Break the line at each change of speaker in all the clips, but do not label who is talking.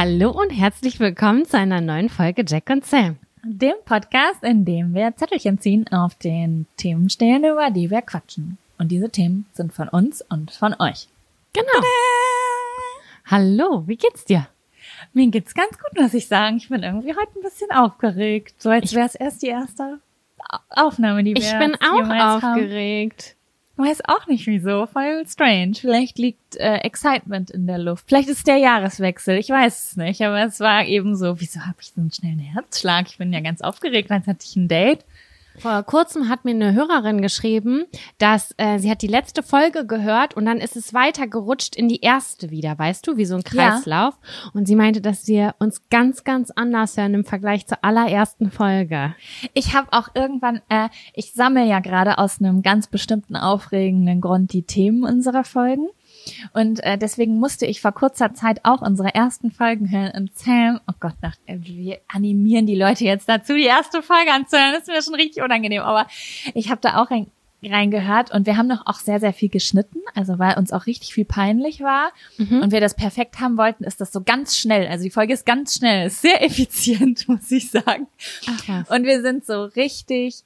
Hallo und herzlich willkommen zu einer neuen Folge Jack und Sam.
Dem Podcast, in dem wir Zettelchen ziehen, auf den Themen stehen, über die wir quatschen. Und diese Themen sind von uns und von euch.
Genau.
Tada!
Hallo, wie geht's dir?
Mir geht's ganz gut, muss ich sagen. Ich bin irgendwie heute ein bisschen aufgeregt. So als wäre es erst die erste Aufnahme, die wir
Ich bin auch aufgeregt.
Weiß auch nicht wieso, voll strange. Vielleicht liegt Excitement in der Luft. Vielleicht ist der Jahreswechsel, ich weiß es nicht. Aber es war eben so, wieso habe ich so einen schnellen Herzschlag? Ich bin ja ganz aufgeregt, als hatte ich ein Date.
Vor kurzem hat mir eine Hörerin geschrieben, dass sie hat die letzte Folge gehört und dann ist es weitergerutscht in die erste wieder, weißt du, wie so ein Kreislauf. Ja. Und sie meinte, dass wir uns ganz, ganz anders hören im Vergleich zur allerersten Folge.
Ich habe auch irgendwann, ich sammle ja gerade aus einem ganz bestimmten aufregenden Grund die Themen unserer Folgen. Und deswegen musste ich vor kurzer Zeit auch unsere ersten Folgen hören. Und Sam, oh Gott, wir animieren die Leute jetzt dazu, die erste Folge anzuhören. Das ist mir schon richtig unangenehm. Aber ich habe da auch reingehört und wir haben noch auch sehr, sehr viel geschnitten. Also weil uns auch richtig viel peinlich war und wir das perfekt haben wollten, ist das so ganz schnell. Also die Folge ist ganz schnell, ist sehr effizient, muss ich sagen.
Ach was.
Und wir sind so richtig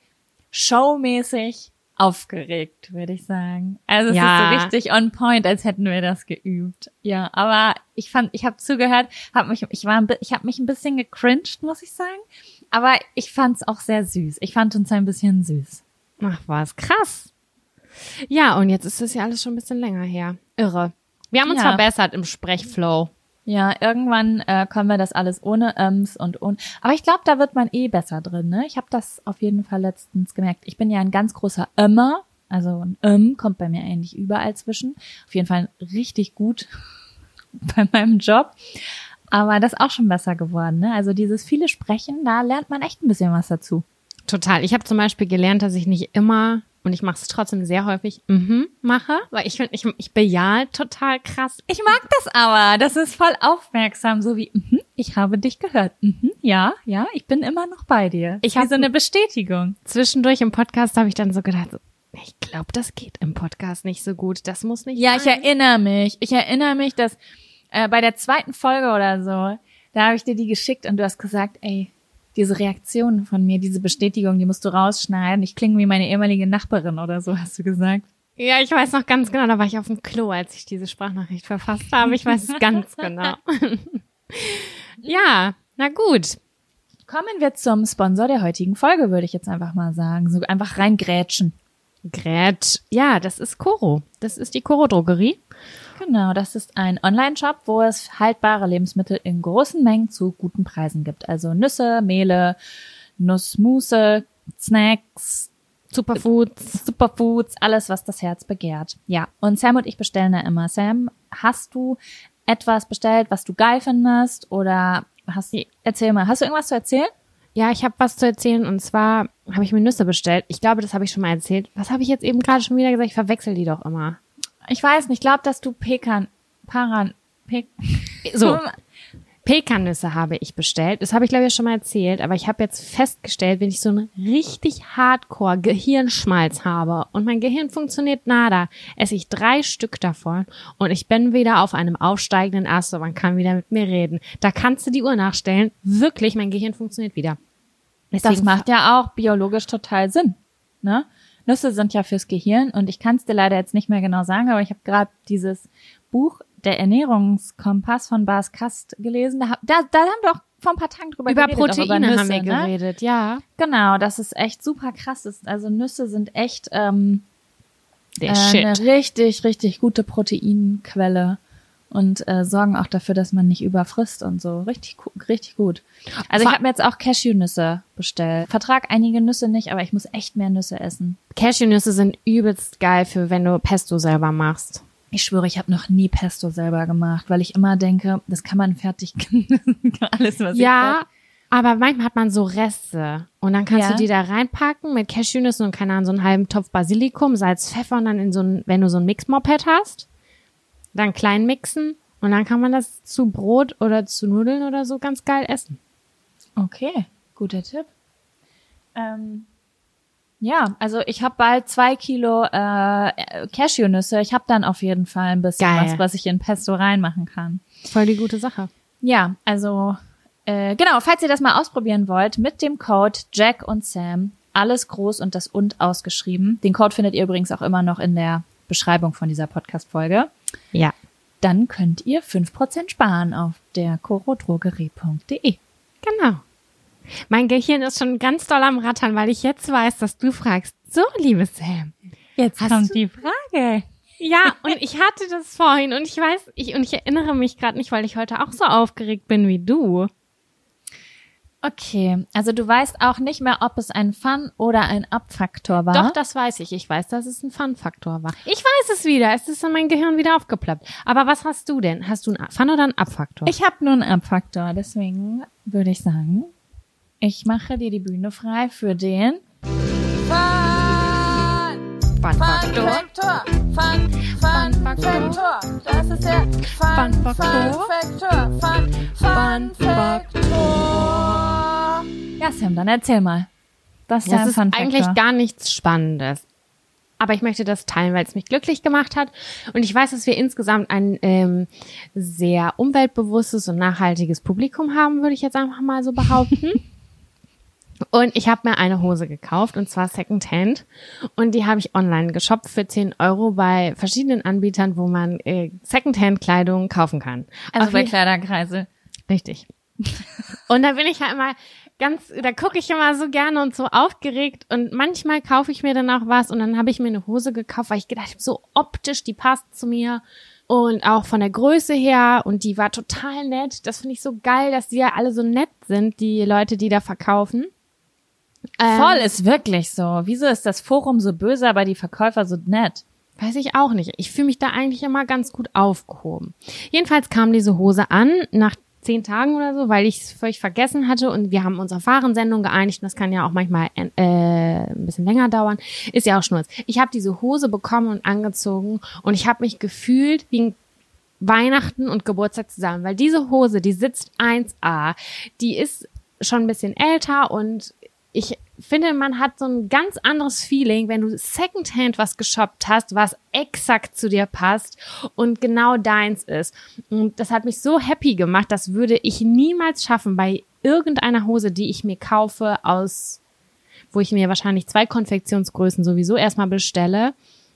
showmäßig aufgeregt, würde ich sagen. Also es ist so richtig on point, als hätten wir das geübt. Ja, aber ich habe zugehört, ich habe mich ein bisschen gecringed, muss ich sagen. Aber ich fand es auch sehr süß. Ich fand uns ein bisschen süß.
Ach was, krass. Ja, und jetzt ist das ja alles schon ein bisschen länger her. Irre. Wir haben uns verbessert im Sprechflow.
Ja, irgendwann können wir das alles ohne und ohne. Aber ich glaube, da wird man besser drin, ne? Ich habe das auf jeden Fall letztens gemerkt. Ich bin ja ein ganz großer Ömmer. Also ein kommt bei mir eigentlich überall zwischen. Auf jeden Fall richtig gut bei meinem Job. Aber das ist auch schon besser geworden, ne? Also dieses viele Sprechen, da lernt man echt ein bisschen was dazu.
Total. Ich habe zum Beispiel gelernt, dass ich nicht immer, und ich mache es trotzdem sehr häufig, mache, weil ich finde, ich bejahe total krass.
Ich mag das aber. Das ist voll aufmerksam, so wie, ich habe dich gehört. Ja, ich bin immer noch bei dir.
Ich habe
so eine Bestätigung.
Zwischendurch im Podcast habe ich dann so gedacht, ich glaube, das geht im Podcast nicht so gut. Das muss nicht sein.
Ja, ich erinnere mich, dass bei der zweiten Folge oder so, da habe ich dir die geschickt und du hast gesagt, ey, diese Reaktion von mir, diese Bestätigung, die musst du rausschneiden. Ich klinge wie meine ehemalige Nachbarin oder so, hast du gesagt.
Ja, ich weiß noch ganz genau, da war ich auf dem Klo, als ich diese Sprachnachricht verfasst habe. Ich weiß es ganz genau. Ja, na gut.
Kommen wir zum Sponsor der heutigen Folge, würde ich jetzt einfach mal sagen. So einfach reingrätschen.
Ja, das ist Coro. Das ist die Coro-Drogerie.
Genau, das ist ein Online-Shop, wo es haltbare Lebensmittel in großen Mengen zu guten Preisen gibt. Also Nüsse, Mehle, Nussmusse, Snacks, Superfoods, alles, was das Herz begehrt. Ja, und Sam und ich bestellen da immer. Sam, hast du etwas bestellt, was du geil findest? Oder erzähl mal, hast du irgendwas zu erzählen?
Ja, ich habe was zu erzählen und zwar habe ich mir Nüsse bestellt. Ich glaube, das habe ich schon mal erzählt. Was habe ich jetzt eben gerade schon wieder gesagt? Ich verwechsel die doch immer.
Ich weiß nicht, ich glaube, dass du
Pekannüsse habe ich bestellt. Das habe ich, glaube ich, schon mal erzählt. Aber ich habe jetzt festgestellt, wenn ich so einen richtig Hardcore-Gehirnschmalz habe und mein Gehirn funktioniert nada, esse ich 3 Stück davon und ich bin wieder auf einem aufsteigenden Ast und man kann wieder mit mir reden. Da kannst du die Uhr nachstellen. Wirklich, mein Gehirn funktioniert wieder.
Deswegen das macht ja auch biologisch total Sinn, ne? Nüsse sind ja fürs Gehirn und ich kann es dir leider jetzt nicht mehr genau sagen, aber ich habe gerade dieses Buch, der Ernährungskompass von Bas Kast gelesen. Da haben wir auch vor ein paar Tagen drüber geredet.
Über Proteine
über Nüsse,
haben wir geredet, ja.
Genau, das ist echt super krass. Also Nüsse sind echt eine richtig, richtig gute Proteinquelle und sorgen auch dafür, dass man nicht überfrisst und so. Richtig gut. Also ich habe mir jetzt auch Cashewnüsse bestellt. Vertrag einige Nüsse nicht, aber ich muss echt mehr Nüsse essen.
Cashewnüsse sind übelst geil für, wenn du Pesto selber machst.
Ich schwöre, ich habe noch nie Pesto selber gemacht, weil ich immer denke, das kann man fertig alles, was
aber manchmal hat man so Reste und dann kannst du die da reinpacken mit Cashewnüssen und keine Ahnung, so einen halben Topf Basilikum, Salz, Pfeffer und dann wenn du so ein Mixmoped hast, dann klein mixen und dann kann man das zu Brot oder zu Nudeln oder so ganz geil essen.
Okay, guter Tipp. Ja, also ich habe bald 2 Kilo Cashewnüsse. Ich habe dann auf jeden Fall ein bisschen was ich in Pesto reinmachen kann.
Voll die gute Sache.
Ja, also genau, falls ihr das mal ausprobieren wollt, mit dem Code Jack und Sam, alles groß und das und ausgeschrieben. Den Code findet ihr übrigens auch immer noch in der Beschreibung von dieser Podcast-Folge.
Ja.
Dann könnt ihr 5% sparen auf der corodrogerie.de.
Genau. Mein Gehirn ist schon ganz doll am Rattern, weil ich jetzt weiß, dass du fragst. So, liebe Sam,
Jetzt kommt die Frage.
Ja, und ich hatte das vorhin und ich weiß, ich erinnere mich gerade nicht, weil ich heute auch so aufgeregt bin wie du.
Okay, also du weißt auch nicht mehr, ob es ein Fun- oder ein Up-Faktor war.
Doch, das weiß ich. Ich weiß, dass es ein Fun-Faktor war. Ich weiß es wieder. Es ist in mein Gehirn wieder aufgeploppt. Aber was hast du denn? Hast du einen Fun- oder einen Up-Faktor?
Ich habe nur einen Up-Faktor, deswegen würde ich sagen, ich mache dir die Bühne frei für den
Fun-Faktor.
Fun-Faktor. Das ist der Fun-Faktor. Fun-Faktor. Ja, Sam, dann erzähl mal. Was ist
Das
dein
ist
Fun-Faktor?
eigentlich gar nichts Spannendes. Aber ich möchte das teilen, weil es mich glücklich gemacht hat. Und ich weiß, dass wir insgesamt ein sehr umweltbewusstes und nachhaltiges Publikum haben, würde ich jetzt einfach mal so behaupten. Und ich habe mir eine Hose gekauft, und zwar Secondhand. Und die habe ich online geshoppt für 10 € bei verschiedenen Anbietern, wo man Secondhand-Kleidung kaufen kann.
Also bei Kleiderkreisel.
Richtig. Und da bin ich halt immer da gucke ich immer so gerne und so aufgeregt. Und manchmal kaufe ich mir dann auch was und dann habe ich mir eine Hose gekauft, weil ich gedacht habe, so optisch, die passt zu mir. Und auch von der Größe her, und die war total nett. Das finde ich so geil, dass die ja alle so nett sind, die Leute, die da verkaufen.
Voll, ist wirklich so. Wieso ist das Forum so böse, aber die Verkäufer so nett?
Weiß ich auch nicht. Ich fühle mich da eigentlich immer ganz gut aufgehoben. Jedenfalls kam diese Hose an, nach 10 Tagen oder so, weil ich es völlig vergessen hatte, und wir haben uns auf Warensendung geeinigt, und das kann ja auch manchmal ein bisschen länger dauern. Ist ja auch Schnurz. Ich habe diese Hose bekommen und angezogen, und ich habe mich gefühlt wie Weihnachten und Geburtstag zusammen, weil diese Hose, die sitzt 1A. Die ist schon ein bisschen älter, und ich finde, man hat so ein ganz anderes Feeling, wenn du Secondhand was geshoppt hast, was exakt zu dir passt und genau deins ist. Und das hat mich so happy gemacht, das würde ich niemals schaffen bei irgendeiner Hose, die ich mir kaufe, wo ich mir wahrscheinlich 2 Konfektionsgrößen sowieso erstmal bestelle.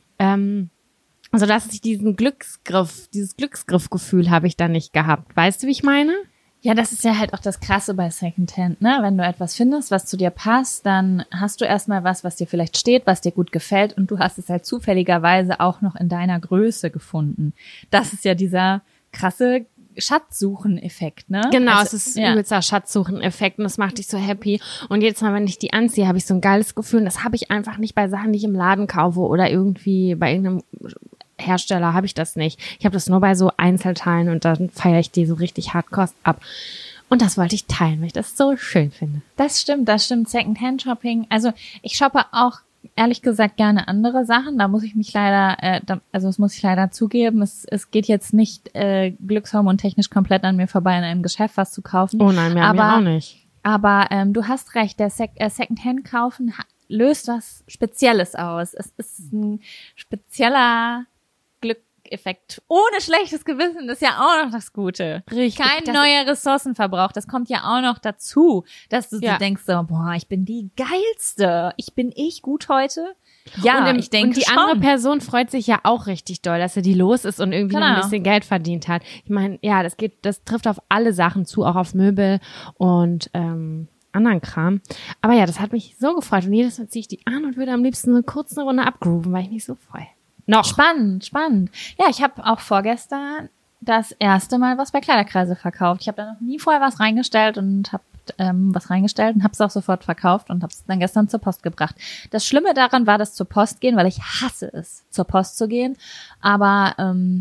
Also dass ich dieses Glücksgriffgefühl habe ich da nicht gehabt. Weißt du, wie ich meine?
Ja, das ist ja halt auch das Krasse bei Secondhand, ne? Wenn du etwas findest, was zu dir passt, dann hast du erstmal was dir vielleicht steht, was dir gut gefällt, und du hast es halt zufälligerweise auch noch in deiner Größe gefunden. Das ist ja dieser krasse Schatzsuchen-Effekt, ne?
Genau,
also,
es ist übelster Schatzsuchen-Effekt, und das macht dich so happy. Und jedes Mal, wenn ich die anziehe, habe ich so ein geiles Gefühl, und das habe ich einfach nicht bei Sachen, die ich im Laden kaufe oder irgendwie bei irgendeinem Hersteller habe ich das nicht. Ich habe das nur bei so Einzelteilen, und dann feiere ich die so richtig hardcore ab. Und das wollte ich teilen, weil ich das so schön finde.
Das stimmt. Secondhand-Shopping. Also ich shoppe auch ehrlich gesagt gerne andere Sachen. Da muss ich mich leider, das muss ich leider zugeben. Es geht jetzt nicht glückshormontechnisch komplett an mir vorbei, in einem Geschäft was zu kaufen.
Oh nein, mir auch nicht.
Aber du hast recht, der Secondhand-Kaufen löst was Spezielles aus. Es ist ein spezieller Glückeffekt. Ohne schlechtes Gewissen, das ist ja auch noch das Gute.
Richtig.
Kein neuer Ressourcenverbrauch, das kommt ja auch noch dazu, dass du so denkst, so, boah, ich bin die Geilste. Bin ich gut heute? Ja, ich denke
und die
schon.
andere Person freut sich ja auch richtig doll, dass sie die los ist und irgendwie noch ein bisschen Geld verdient hat. Ich meine, ja, das trifft auf alle Sachen zu, auch auf Möbel und anderen Kram. Aber ja, das hat mich so gefreut, und jedes Mal ziehe ich die an und würde am liebsten eine kurze Runde abgrooven, weil ich mich so freue.
Noch. Spannend. Ja, ich habe auch vorgestern das erste Mal was bei Kleiderkreise verkauft. Ich habe da noch nie vorher was reingestellt und habe es auch sofort verkauft und habe es dann gestern zur Post gebracht. Das Schlimme daran war das zur Post gehen, weil ich hasse es, zur Post zu gehen. Aber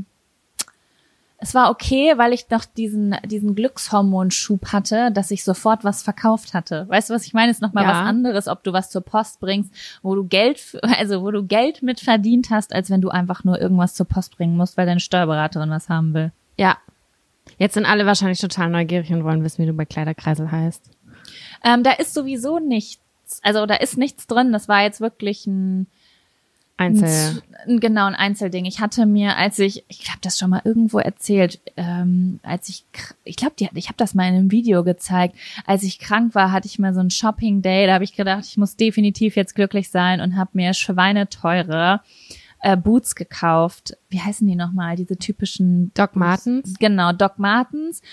es war okay, weil ich noch diesen Glückshormonschub hatte, dass ich sofort was verkauft hatte. Weißt du, was ich meine? Ist nochmal was anderes, ob du was zur Post bringst, wo du Geld mit verdient hast, als wenn du einfach nur irgendwas zur Post bringen musst, weil deine Steuerberaterin was haben will.
Ja. Jetzt sind alle wahrscheinlich total neugierig und wollen wissen, wie du bei Kleiderkreisel heißt.
Da ist sowieso nichts, also da ist nichts drin. Das war jetzt wirklich ein Genau, ein Einzelding. Ich hatte mir, ich habe das schon mal irgendwo erzählt, ich glaube, ich habe das mal in einem Video gezeigt, als ich krank war, hatte ich mal so ein Shopping-Day, da habe ich gedacht, ich muss definitiv jetzt glücklich sein und habe mir schweineteure Boots gekauft. Wie heißen die nochmal? Diese typischen
Doc Martens?
Genau, Doc Martens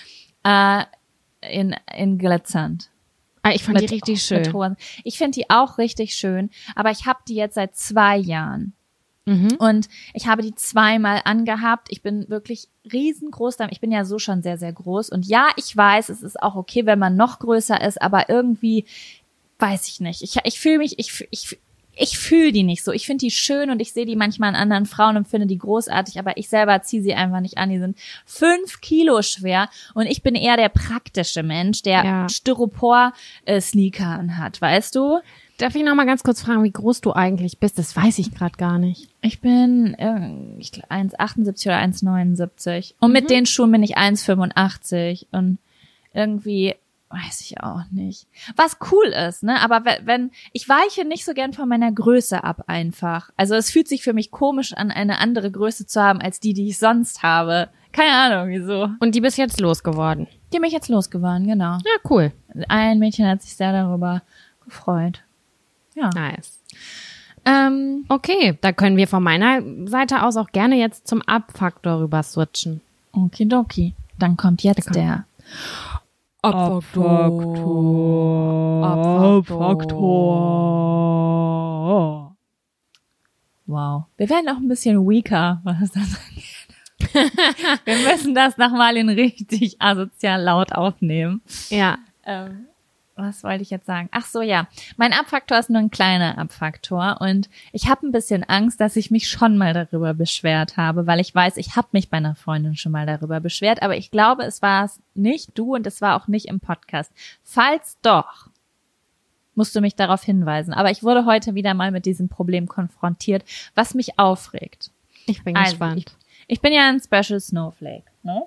in glitzernd.
Ich fand die richtig schön.
Ich finde die auch richtig schön, aber ich habe die jetzt seit 2 Jahren. Und ich habe die 2-mal angehabt. Ich bin wirklich riesengroß. Ich bin ja so schon sehr, sehr groß. Und ja, ich weiß, es ist auch okay, wenn man noch größer ist, aber irgendwie, weiß ich nicht. Ich fühle mich, ich fühle die nicht so. Ich finde die schön und ich sehe die manchmal an anderen Frauen und finde die großartig, aber ich selber ziehe sie einfach nicht an. Die sind 5 Kilo schwer und ich bin eher der praktische Mensch, der Styropor-Sneaker anhat, weißt du?
Darf ich noch mal ganz kurz fragen, wie groß du eigentlich bist? Das weiß ich gerade gar nicht.
Ich bin 1,78 oder 1,79 und mit den Schuhen bin ich 1,85 und irgendwie weiß ich auch nicht. Was cool ist, ne? Aber wenn ich weiche nicht so gern von meiner Größe ab einfach. Also es fühlt sich für mich komisch an, eine andere Größe zu haben als die ich sonst habe. Keine Ahnung, wieso.
Und die bist jetzt losgeworden?
Die bin ich jetzt losgeworden, genau.
Ja, cool.
Ein Mädchen hat sich sehr darüber gefreut. Ja.
Nice. Okay, da können wir von meiner Seite aus auch gerne jetzt zum Abfaktor rüber switchen.
Okidoki. Dann kommt jetzt der
Abfaktor.
Wow. Wir werden auch ein bisschen weaker, was das angeht. Wir müssen das nochmal in richtig asozial laut aufnehmen.
Ja.
Was wollte ich jetzt sagen? Ach so, ja. Mein Abfaktor ist nur ein kleiner Abfaktor und ich habe ein bisschen Angst, dass ich mich schon mal darüber beschwert habe, weil ich weiß, ich habe mich bei einer Freundin schon mal darüber beschwert, aber ich glaube, es war es nicht du und es war auch nicht im Podcast. Falls doch, musst du mich darauf hinweisen. Aber ich wurde heute wieder mal mit diesem Problem konfrontiert, was mich aufregt.
Ich bin gespannt.
Ich bin ja ein Special Snowflake, ne?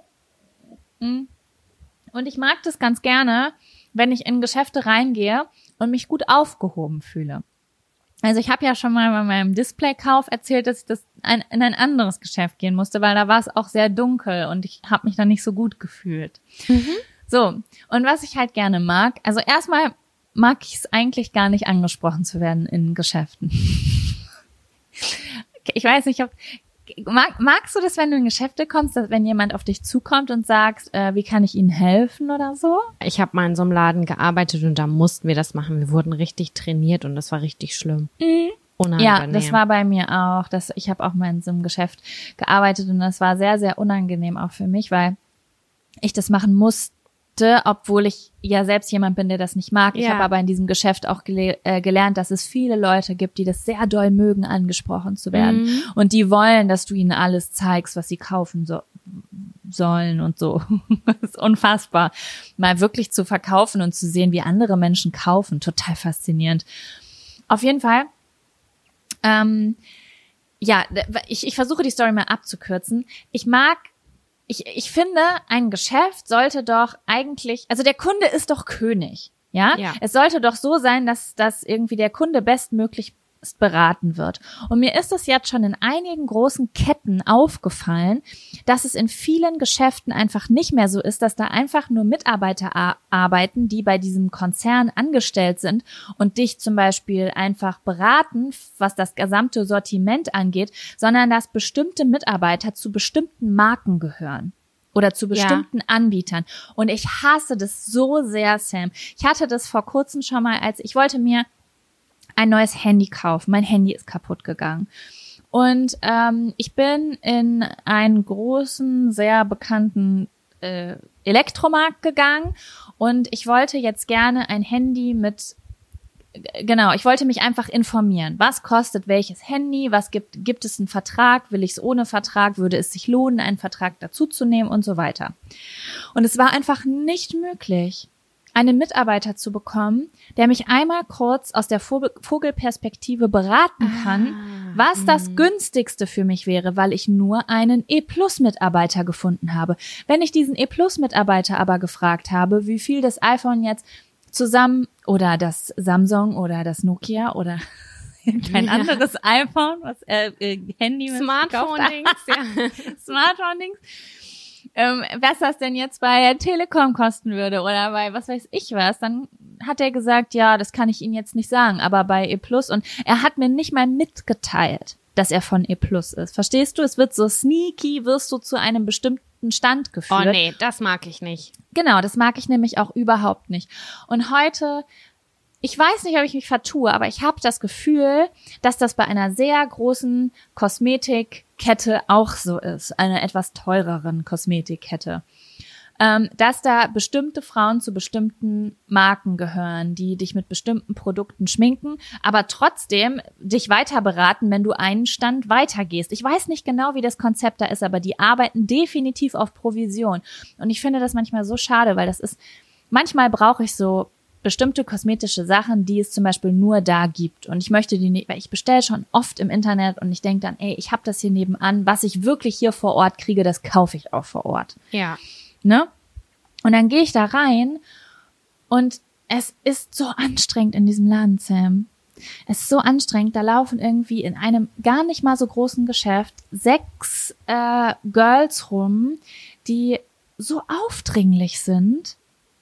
Und ich mag das ganz gerne, wenn ich in Geschäfte reingehe und mich gut aufgehoben fühle. Also ich habe ja schon mal bei meinem Displaykauf erzählt, dass ich in ein anderes Geschäft gehen musste, weil da war es auch sehr dunkel und ich habe mich da nicht so gut gefühlt. So, und was ich halt gerne mag, also erstmal mag ich es eigentlich gar nicht, angesprochen zu werden in Geschäften. Ich weiß nicht, magst du das, wenn du in Geschäfte kommst, dass wenn jemand auf dich zukommt und sagt, wie kann ich Ihnen helfen oder so?
Ich habe mal in so einem Laden gearbeitet und da mussten wir das machen. Wir wurden richtig trainiert und das war richtig schlimm. Unangenehm. Ja,
das war bei mir auch. Ich habe auch mal in so einem Geschäft gearbeitet und das war sehr, sehr unangenehm auch für mich, weil ich das machen musste, obwohl ich ja selbst jemand bin, der das nicht mag. Ich habe aber in diesem Geschäft auch gelernt, dass es viele Leute gibt, die das sehr doll mögen, angesprochen zu werden. Und die wollen, dass du ihnen alles zeigst, was sie kaufen sollen und so. Das ist unfassbar. Mal wirklich zu verkaufen und zu sehen, wie andere Menschen kaufen. Total faszinierend. Auf jeden Fall, ich versuche die Story mal abzukürzen. Ich finde, ein Geschäft sollte doch eigentlich, also der Kunde ist doch König, ja? Es sollte doch so sein, dass irgendwie der Kunde bestmöglich beraten wird. Und mir ist es jetzt schon in einigen großen Ketten aufgefallen, dass es in vielen Geschäften einfach nicht mehr so ist, dass da einfach nur Mitarbeiter arbeiten, die bei diesem Konzern angestellt sind und dich zum Beispiel einfach beraten, was das gesamte Sortiment angeht, sondern dass bestimmte Mitarbeiter zu bestimmten Marken gehören. Oder zu bestimmten Anbietern. Und ich hasse das so sehr, Sam. Ich hatte das vor kurzem schon mal, als ich wollte mir ein neues Handy kaufen. Mein Handy ist kaputt gegangen. Und ich bin in einen großen, sehr bekannten Elektromarkt gegangen und ich wollte jetzt gerne ein Handy ich wollte mich einfach informieren. Was kostet welches Handy? Was gibt es einen Vertrag? Will ich es ohne Vertrag? Würde es sich lohnen, einen Vertrag dazuzunehmen und so weiter? Und es war einfach nicht möglich, einen Mitarbeiter zu bekommen, der mich einmal kurz aus der Vogelperspektive beraten kann, was das günstigste für mich wäre, weil ich nur einen E-Plus-Mitarbeiter gefunden habe. Wenn ich diesen E-Plus-Mitarbeiter aber gefragt habe, wie viel das iPhone jetzt zusammen oder das Samsung oder das Nokia oder kein anderes iPhone, was Handy mit
Smartphone-Dings, ja.
Smartphone-Dings. Was das denn jetzt bei Telekom kosten würde oder bei was weiß ich was, dann hat er gesagt, ja, das kann ich Ihnen jetzt nicht sagen, aber bei E+, und er hat mir nicht mal mitgeteilt, dass er von E+ ist. Verstehst du? Es wird so sneaky, wirst du zu einem bestimmten Stand geführt.
Oh nee, das mag ich nicht.
Genau, das mag ich nämlich auch überhaupt nicht. Und heute, ich weiß nicht, ob ich mich vertue, aber ich habe das Gefühl, dass das bei einer sehr großen Kosmetikkette auch so ist, einer etwas teureren Kosmetikkette, dass da bestimmte Frauen zu bestimmten Marken gehören, die dich mit bestimmten Produkten schminken, aber trotzdem dich weiter beraten, wenn du einen Stand weitergehst. Ich weiß nicht genau, wie das Konzept da ist, aber die arbeiten definitiv auf Provision. Und ich finde das manchmal so schade, weil das ist, manchmal brauche ich so bestimmte kosmetische Sachen, die es zum Beispiel nur da gibt. Und ich möchte die nicht, weil ich bestelle schon oft im Internet und ich denke dann, ey, ich habe das hier nebenan, was ich wirklich hier vor Ort kriege, das kaufe ich auch vor Ort.
Ja.
Ne? Und dann gehe ich da rein und es ist so anstrengend in diesem Laden, Sam. Es ist so anstrengend, da laufen irgendwie in einem gar nicht mal so großen Geschäft 6 Girls rum, die so aufdringlich sind.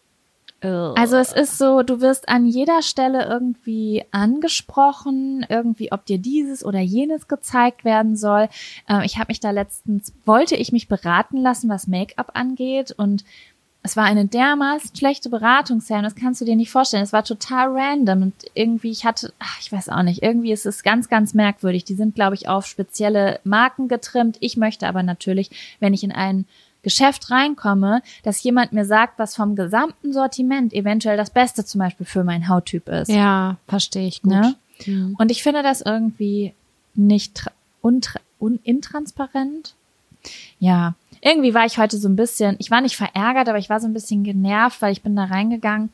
Also es ist so, du wirst an jeder Stelle irgendwie angesprochen, irgendwie, ob dir dieses oder jenes gezeigt werden soll. Ich habe mich da letztens, wollte ich mich beraten lassen, was Make-up angeht, und es war eine dermaßen schlechte Beratung, Sam, das kannst du dir nicht vorstellen. Es war total random und irgendwie, ich weiß auch nicht, irgendwie ist es ganz, ganz merkwürdig. Die sind, glaube ich, auf spezielle Marken getrimmt. Ich möchte aber natürlich, wenn ich in ein Geschäft reinkomme, dass jemand mir sagt, was vom gesamten Sortiment eventuell das Beste zum Beispiel für meinen Hauttyp ist.
Ja, verstehe ich gut.
Ne?
Mhm.
Und ich finde das irgendwie nicht intransparent. Ja, irgendwie war ich heute so ein bisschen, ich war nicht verärgert, aber ich war so ein bisschen genervt, weil ich bin da reingegangen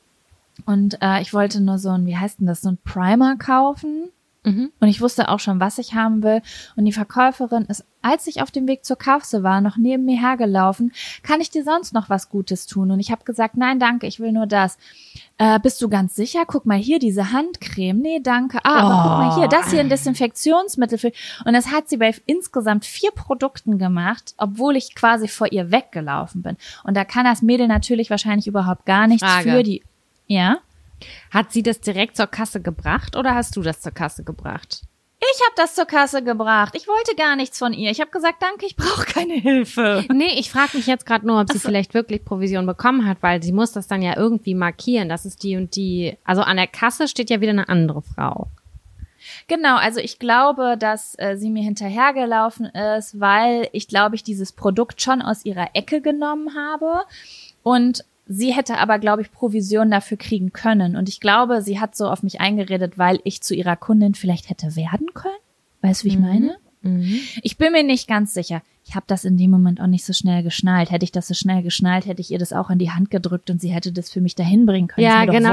und ich wollte nur so ein, wie heißt denn das, so ein Primer kaufen. Und ich wusste auch schon, was ich haben will. Und die Verkäuferin ist, als ich auf dem Weg zur Kasse war, noch neben mir hergelaufen. Kann ich dir sonst noch was Gutes tun? Und ich habe gesagt, nein, danke, ich will nur das. Bist du ganz sicher? Guck mal hier, diese Handcreme. Nee, danke. Aber guck mal hier, das hier ein Desinfektionsmittel für. Und das hat sie bei insgesamt 4 Produkten gemacht, obwohl ich quasi vor ihr weggelaufen bin. Und da kann das Mädel natürlich wahrscheinlich überhaupt gar nichts für die. Ja?
Hat sie das direkt zur Kasse gebracht oder hast du das zur Kasse gebracht?
Ich habe das zur Kasse gebracht. Ich wollte gar nichts von ihr. Ich habe gesagt, danke, ich brauche keine Hilfe.
Nee, ich frage mich jetzt gerade nur, ob sie vielleicht wirklich Provision bekommen hat, weil sie muss das dann ja irgendwie markieren, dass es die und die, also an der Kasse steht ja wieder eine andere Frau.
Genau, also ich glaube, dass sie mir hinterhergelaufen ist, weil ich glaube, ich dieses Produkt schon aus ihrer Ecke genommen habe und sie hätte aber, glaube ich, Provision dafür kriegen können. Und ich glaube, sie hat so auf mich eingeredet, weil ich zu ihrer Kundin vielleicht hätte werden können. Weißt du, wie ich meine?
Mhm.
Ich bin mir nicht ganz sicher. Ich habe das in dem Moment auch nicht so schnell geschnallt. Hätte ich das so schnell geschnallt, hätte ich ihr das auch in die Hand gedrückt und sie hätte das für mich dahin bringen können.
Ja, genau,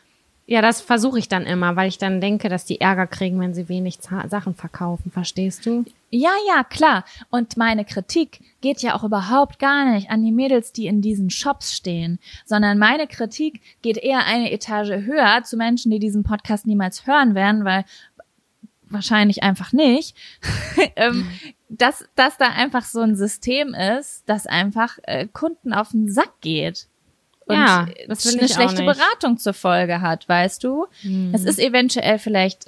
das versuche ich dann immer, weil ich dann denke, dass die Ärger kriegen, wenn sie wenig Sachen verkaufen. Verstehst du?
Ja, ja, klar. Und meine Kritik geht ja auch überhaupt gar nicht an die Mädels, die in diesen Shops stehen, sondern meine Kritik geht eher eine Etage höher zu Menschen, die diesen Podcast niemals hören werden, weil wahrscheinlich einfach nicht, dass da einfach so ein System ist, das einfach Kunden auf den Sack geht. Und
ja, das will
eine
ich
schlechte
auch nicht.
Beratung zur Folge hat, weißt du? Es ist eventuell vielleicht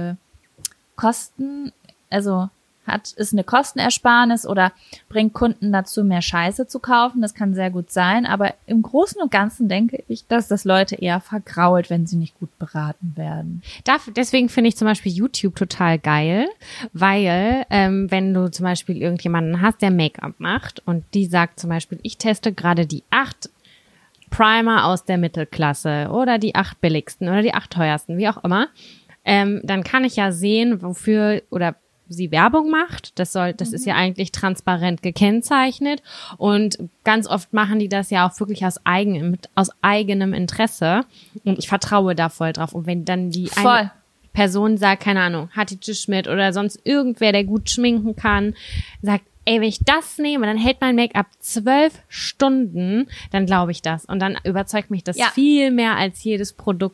Kosten, also ist eine Kostenersparnis oder bringt Kunden dazu, mehr Scheiße zu kaufen. Das kann sehr gut sein, aber im Großen und Ganzen denke ich, dass das Leute eher vergrault, wenn sie nicht gut beraten werden.
Deswegen finde ich zum Beispiel YouTube total geil, weil wenn du zum Beispiel irgendjemanden hast, der Make-up macht und die sagt zum Beispiel, ich teste gerade die 8 Primer aus der Mittelklasse oder die 8 billigsten oder die 8 teuersten, wie auch immer, dann kann ich ja sehen, wofür oder sie Werbung macht. Das ist ja eigentlich transparent gekennzeichnet und ganz oft machen die das ja auch wirklich aus eigenem Interesse und ich vertraue da voll drauf. Und wenn dann die eine Person sagt, keine Ahnung, Hatice Schmidt oder sonst irgendwer, der gut schminken kann, sagt, ey, wenn ich das nehme, dann hält mein Make-up 12 Stunden, dann glaube ich das. Und dann überzeugt mich das viel mehr als jede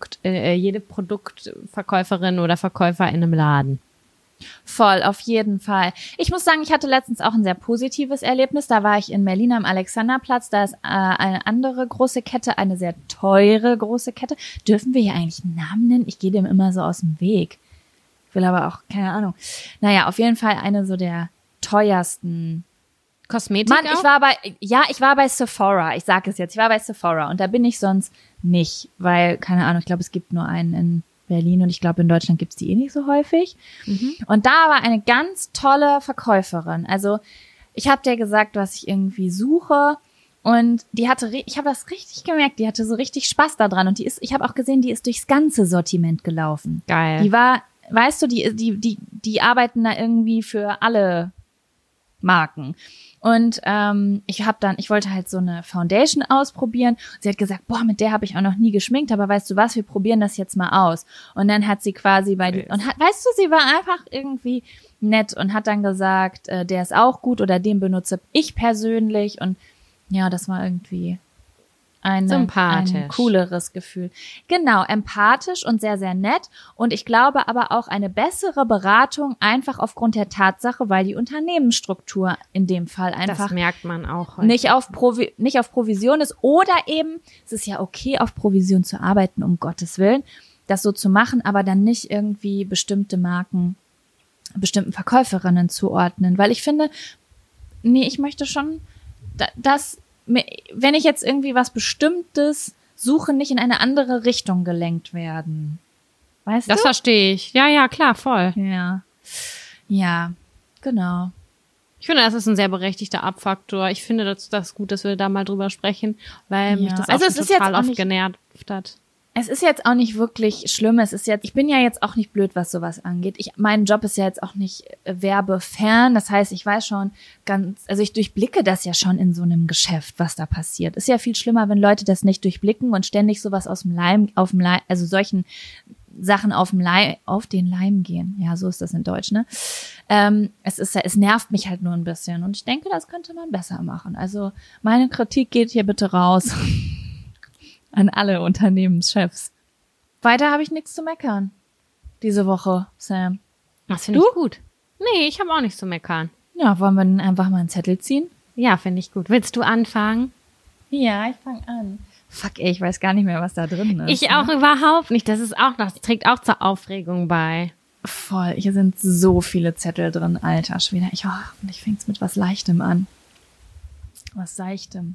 Produktverkäuferin oder Verkäufer in einem Laden.
Voll, auf jeden Fall. Ich muss sagen, ich hatte letztens auch ein sehr positives Erlebnis. Da war ich in Berlin am Alexanderplatz. Da ist eine andere große Kette, eine sehr teure große Kette. Dürfen wir hier eigentlich einen Namen nennen? Ich gehe dem immer so aus dem Weg. Ich will aber auch, keine Ahnung. Naja, auf jeden Fall eine so der teuersten
Kosmetik.
Mann, ich war bei Sephora. Ich sage es jetzt, ich war bei Sephora und da bin ich sonst nicht, weil, keine Ahnung, ich glaube, es gibt nur einen in Berlin und ich glaube, in Deutschland gibt's die eh nicht so häufig. Und da war eine ganz tolle Verkäuferin. Also, ich habe der gesagt, was ich irgendwie suche und die hatte, ich habe das richtig gemerkt, die hatte so richtig Spaß daran und ich habe auch gesehen, die ist durchs ganze Sortiment gelaufen.
Geil.
Die war, weißt du, die arbeiten da irgendwie für alle Marken. Und ich wollte halt so eine Foundation ausprobieren. Sie hat gesagt, boah, mit der habe ich auch noch nie geschminkt, aber weißt du was, wir probieren das jetzt mal aus. Und dann hat sie quasi weißt du, sie war einfach irgendwie nett und hat dann gesagt, der ist auch gut oder den benutze ich persönlich. Und ja, das war irgendwie ein cooleres Gefühl. Genau, empathisch und sehr, sehr nett. Und ich glaube aber auch eine bessere Beratung einfach aufgrund der Tatsache, weil die Unternehmensstruktur in dem Fall einfach
das merkt man auch heute.
nicht auf Provision ist. Oder eben, es ist ja okay, auf Provision zu arbeiten, um Gottes Willen, das so zu machen, aber dann nicht irgendwie bestimmte Marken, bestimmten Verkäuferinnen zuordnen. Weil ich finde, ich möchte schon, wenn ich jetzt irgendwie was Bestimmtes suche, nicht in eine andere Richtung gelenkt werden. Weißt du?
Das verstehe ich. Ja, klar, voll.
Ja, genau.
Ich finde, das ist ein sehr berechtigter Abfaktor. Ich finde, das ist gut, dass wir da mal drüber sprechen, weil mich das auch total oft genervt hat.
Es ist jetzt auch nicht wirklich schlimm. Ich bin ja jetzt auch nicht blöd, was sowas angeht. Mein Job ist ja jetzt auch nicht werbefern. Das heißt, ich weiß schon ich durchblicke das ja schon in so einem Geschäft, was da passiert. Ist ja viel schlimmer, wenn Leute das nicht durchblicken und ständig sowas also solchen Sachen auf den Leim gehen. Ja, so ist das in Deutsch, ne? Es nervt mich halt nur ein bisschen. Und ich denke, das könnte man besser machen. Also, meine Kritik geht hier bitte raus. An alle Unternehmenschefs. Weiter habe ich nichts zu meckern. Diese Woche, Sam.
Das finde ich gut. Nee, ich habe auch nichts zu meckern.
Ja, wollen wir dann einfach mal einen Zettel ziehen?
Ja, finde ich gut. Willst du anfangen?
Ja, ich fange an. Fuck, ich weiß gar nicht mehr, was da drin ist.
Ich auch überhaupt nicht. Das trägt auch zur Aufregung bei.
Voll, hier sind so viele Zettel drin, alter Schwede. Hoffentlich fängt's mit was Leichtem an. Was Seichtem.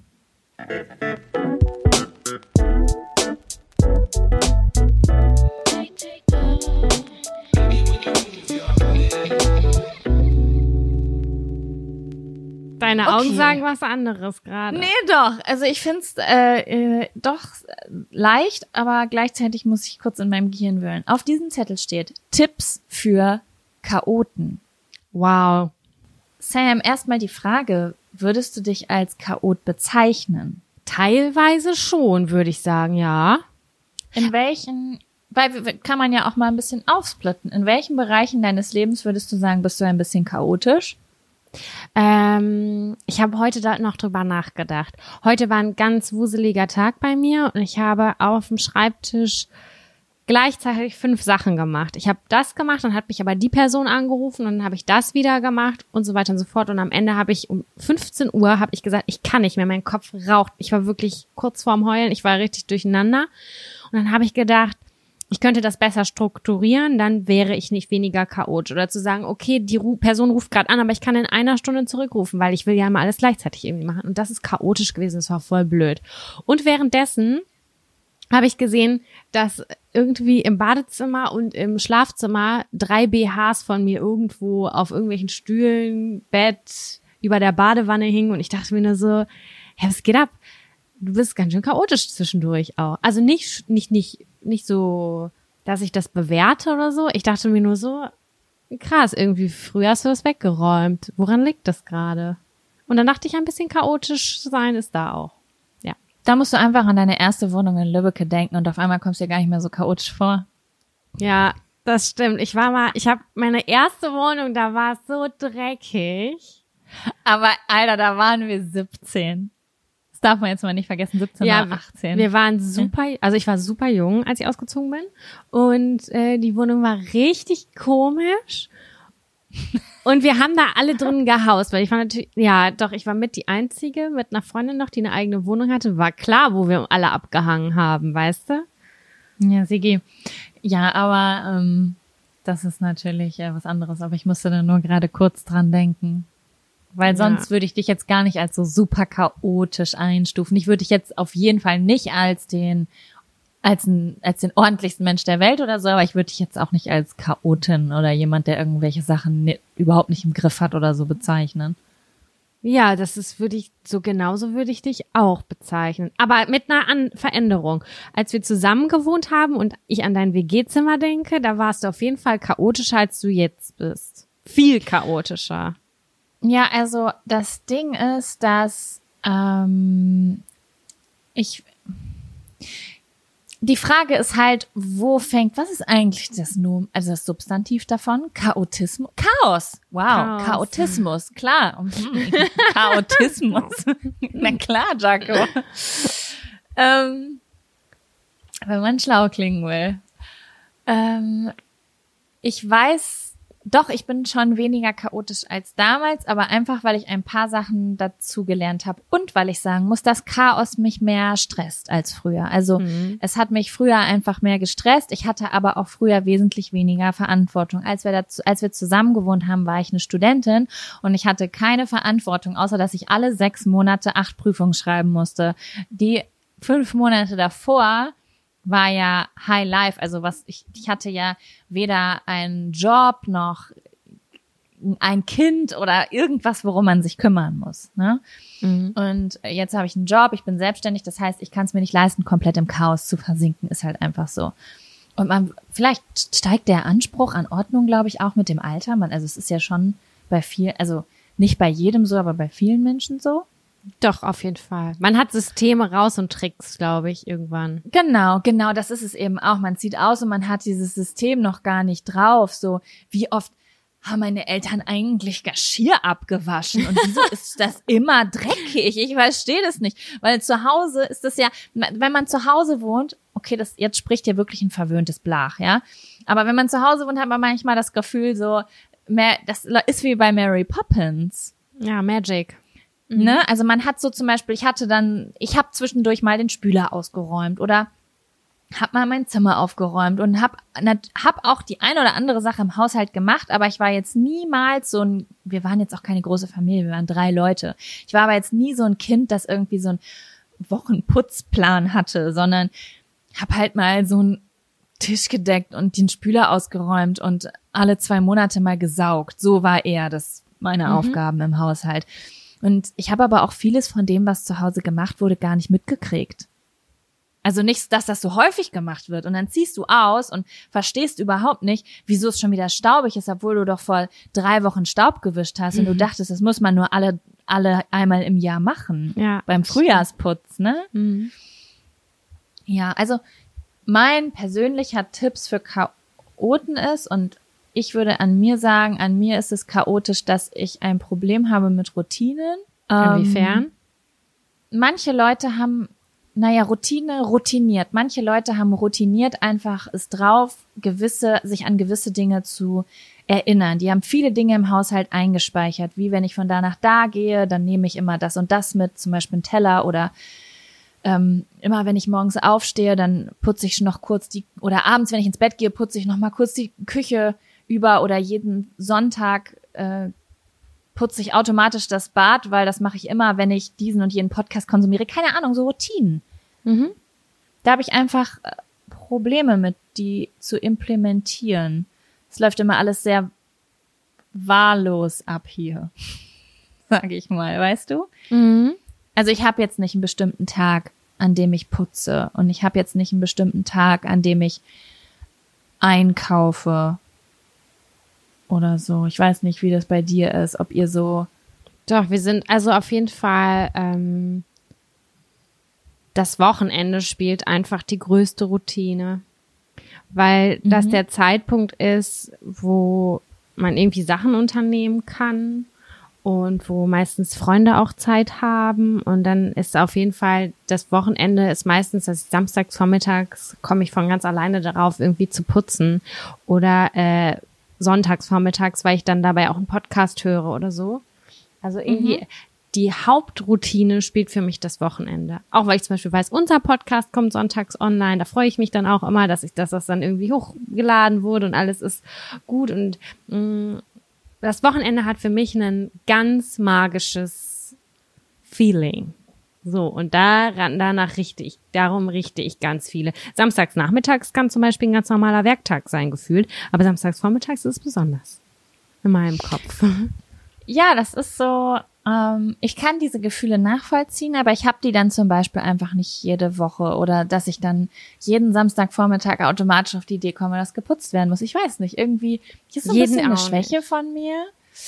Deine Augen sagen was anderes gerade.
Nee, doch. Also ich find's doch leicht, aber gleichzeitig muss ich kurz in meinem Gehirn wühlen. Auf diesem Zettel steht Tipps für Chaoten.
Wow.
Sam, erstmal die Frage, würdest du dich als Chaot bezeichnen?
Teilweise schon, würde ich sagen, ja.
In welchen, weil kann man ja auch mal ein bisschen aufsplitten. In welchen Bereichen deines Lebens würdest du sagen, bist du ein bisschen chaotisch?
Ich habe heute da noch drüber nachgedacht. Heute war ein ganz wuseliger Tag bei mir und ich habe auf dem Schreibtisch gleichzeitig 5 Sachen gemacht. Ich habe das gemacht, dann hat mich aber die Person angerufen und dann habe ich das wieder gemacht und so weiter und so fort. Und am Ende habe ich um 15 Uhr gesagt, ich kann nicht mehr, mein Kopf raucht. Ich war wirklich kurz vorm Heulen, ich war richtig durcheinander. Und dann habe ich gedacht, ich könnte das besser strukturieren, dann wäre ich nicht weniger chaotisch. Oder zu sagen, okay, die Person ruft gerade an, aber ich kann in einer Stunde zurückrufen, weil ich will ja immer alles gleichzeitig irgendwie machen. Und das ist chaotisch gewesen, das war voll blöd. Und währenddessen habe ich gesehen, dass irgendwie im Badezimmer und im Schlafzimmer 3 BHs von mir irgendwo auf irgendwelchen Stühlen, Bett, über der Badewanne hingen. Und ich dachte mir nur so, hey, was geht ab? Du bist ganz schön chaotisch zwischendurch auch. Also nicht so, dass ich das bewerte oder so. Ich dachte mir nur so, krass, irgendwie früher hast du das weggeräumt. Woran liegt das gerade? Und dann dachte ich, ein bisschen chaotisch sein ist da auch. Ja.
Da musst du einfach an deine erste Wohnung in Lübbecke denken und auf einmal kommst du dir gar nicht mehr so chaotisch vor.
Ja, das stimmt. Ich habe meine erste Wohnung, da war es so dreckig.
Aber Alter, da waren wir 17. Das darf man jetzt mal nicht vergessen, 17 oder 18.
Wir waren also ich war super jung, als ich ausgezogen bin. Und die Wohnung war richtig komisch. Und wir haben da alle drin gehaust, weil ich war natürlich, ich war mit die Einzige, mit einer Freundin noch, die eine eigene Wohnung hatte. War klar, wo wir alle abgehangen haben, weißt du?
Ja, Sigi. Ja, aber das ist natürlich was anderes. Aber ich musste da nur gerade kurz dran denken. Weil sonst würde ich dich jetzt gar nicht als so super chaotisch einstufen. Ich würde dich jetzt auf jeden Fall nicht als den ordentlichsten Mensch der Welt oder so, aber ich würde dich jetzt auch nicht als Chaotin oder jemand, der irgendwelche Sachen überhaupt nicht im Griff hat oder so bezeichnen.
Ja, genauso würde ich dich auch bezeichnen. Aber mit einer Veränderung. Als wir zusammen gewohnt haben und ich an dein WG-Zimmer denke, da warst du auf jeden Fall chaotischer, als du jetzt bist. Viel chaotischer.
Ja, also das Ding ist, dass die Frage ist halt, was ist eigentlich das das Substantiv davon? Chaotismus? Chaos! Wow, Chaotismus, klar. Chaotismus. Na klar, Jaco. Wenn man schlau klingen will. Ich weiß, doch, ich bin schon weniger chaotisch als damals, aber einfach, weil ich ein paar Sachen dazu gelernt habe und weil ich sagen muss, dass Chaos mich mehr stresst als früher. Also es hat mich früher einfach mehr gestresst. Ich hatte aber auch früher wesentlich weniger Verantwortung. Als wir zusammen gewohnt haben, war ich eine Studentin und ich hatte keine Verantwortung, außer dass ich alle 6 Monate 8 Prüfungen schreiben musste. Die 5 Monate davor war ja High Life, also ich hatte ja weder einen Job noch ein Kind oder irgendwas, worum man sich kümmern muss, ne? Und jetzt habe ich einen Job, ich bin selbstständig, das heißt, ich kann es mir nicht leisten, komplett im Chaos zu versinken, ist halt einfach so. Und vielleicht steigt der Anspruch an Ordnung, glaube ich, auch mit dem Alter. Also es ist ja schon bei vielen, also nicht bei jedem so, aber bei vielen Menschen so.
Doch, auf jeden Fall. Man hat Systeme raus und Tricks, glaube ich, irgendwann.
Genau, das ist es eben auch. Man zieht aus und man hat dieses System noch gar nicht drauf. So, wie oft haben meine Eltern eigentlich Geschirr abgewaschen? Und wieso ist das immer dreckig? Ich verstehe das nicht. Weil zu Hause ist das ja, wenn man zu Hause wohnt, okay, jetzt spricht ja wirklich ein verwöhntes Blach, ja. Aber wenn man zu Hause wohnt, hat man manchmal das Gefühl so, das ist wie bei Mary Poppins.
Ja, Magic.
Ne? Also man hat so zum Beispiel, ich habe zwischendurch mal den Spüler ausgeräumt oder hab mal mein Zimmer aufgeräumt und hab auch die eine oder andere Sache im Haushalt gemacht, aber ich war jetzt niemals wir waren jetzt auch keine große Familie, wir waren 3 Leute. Ich war aber jetzt nie so ein Kind, das irgendwie so einen Wochenputzplan hatte, sondern hab halt mal so einen Tisch gedeckt und den Spüler ausgeräumt und alle 2 Monate mal gesaugt. So war eher meine Aufgaben im Haushalt. Und ich habe aber auch vieles von dem, was zu Hause gemacht wurde, gar nicht mitgekriegt. Also nicht, dass das so häufig gemacht wird. Und dann ziehst du aus und verstehst überhaupt nicht, wieso es schon wieder staubig ist, obwohl du doch vor 3 Wochen Staub gewischt hast und du dachtest, das muss man nur alle einmal im Jahr machen. Ja. Beim Frühjahrsputz, ne? Ja, also mein persönlicher Tipps für Chaoten ist, und ich würde an mir sagen, an mir ist es chaotisch, dass ich ein Problem habe mit Routinen.
Inwiefern?
Manche Leute haben, routiniert. Manche Leute haben routiniert einfach es drauf, sich an gewisse Dinge zu erinnern. Die haben viele Dinge im Haushalt eingespeichert, wie wenn ich von da nach da gehe, dann nehme ich immer das und das mit, zum Beispiel einen Teller oder immer wenn ich morgens aufstehe, dann putze ich noch kurz oder abends, wenn ich ins Bett gehe, putze ich noch mal kurz die Küche über oder jeden Sonntag putze ich automatisch das Bad, weil das mache ich immer, wenn ich diesen und jenen Podcast konsumiere. Keine Ahnung, so Routinen. Da habe ich einfach Probleme mit, die zu implementieren. Es läuft immer alles sehr wahllos ab hier, sage ich mal, weißt du? Also ich habe jetzt nicht einen bestimmten Tag, an dem ich putze und ich habe jetzt nicht einen bestimmten Tag, an dem ich einkaufe oder so. Ich weiß nicht, wie das bei dir ist, ob ihr so...
Doch, wir sind also auf jeden Fall, das Wochenende spielt einfach die größte Routine, weil das der Zeitpunkt ist, wo man irgendwie Sachen unternehmen kann und wo meistens Freunde auch Zeit haben. Und dann ist auf jeden Fall, das Wochenende ist meistens, dass ich samstags vormittags komme ich von ganz alleine darauf, irgendwie zu putzen. Oder sonntags vormittags, weil ich dann dabei auch einen Podcast höre oder so. Also irgendwie die Hauptroutine spielt für mich das Wochenende. Auch weil ich zum Beispiel weiß, unser Podcast kommt sonntags online. Da freue ich mich dann auch immer, dass das dann irgendwie hochgeladen wurde und alles ist gut. Und das Wochenende hat für mich ein ganz magisches Feeling. So, und darum richte ich ganz viele. Samstags nachmittags kann zum Beispiel ein ganz normaler Werktag sein, gefühlt. Aber samstags vormittags ist es besonders. In meinem Kopf.
Ja, das ist so, ich kann diese Gefühle nachvollziehen, aber ich habe die dann zum Beispiel einfach nicht jede Woche oder dass ich dann jeden Samstagvormittag automatisch auf die Idee komme, dass geputzt werden muss. Ich weiß nicht, irgendwie ist so ein bisschen eine Schwäche von mir.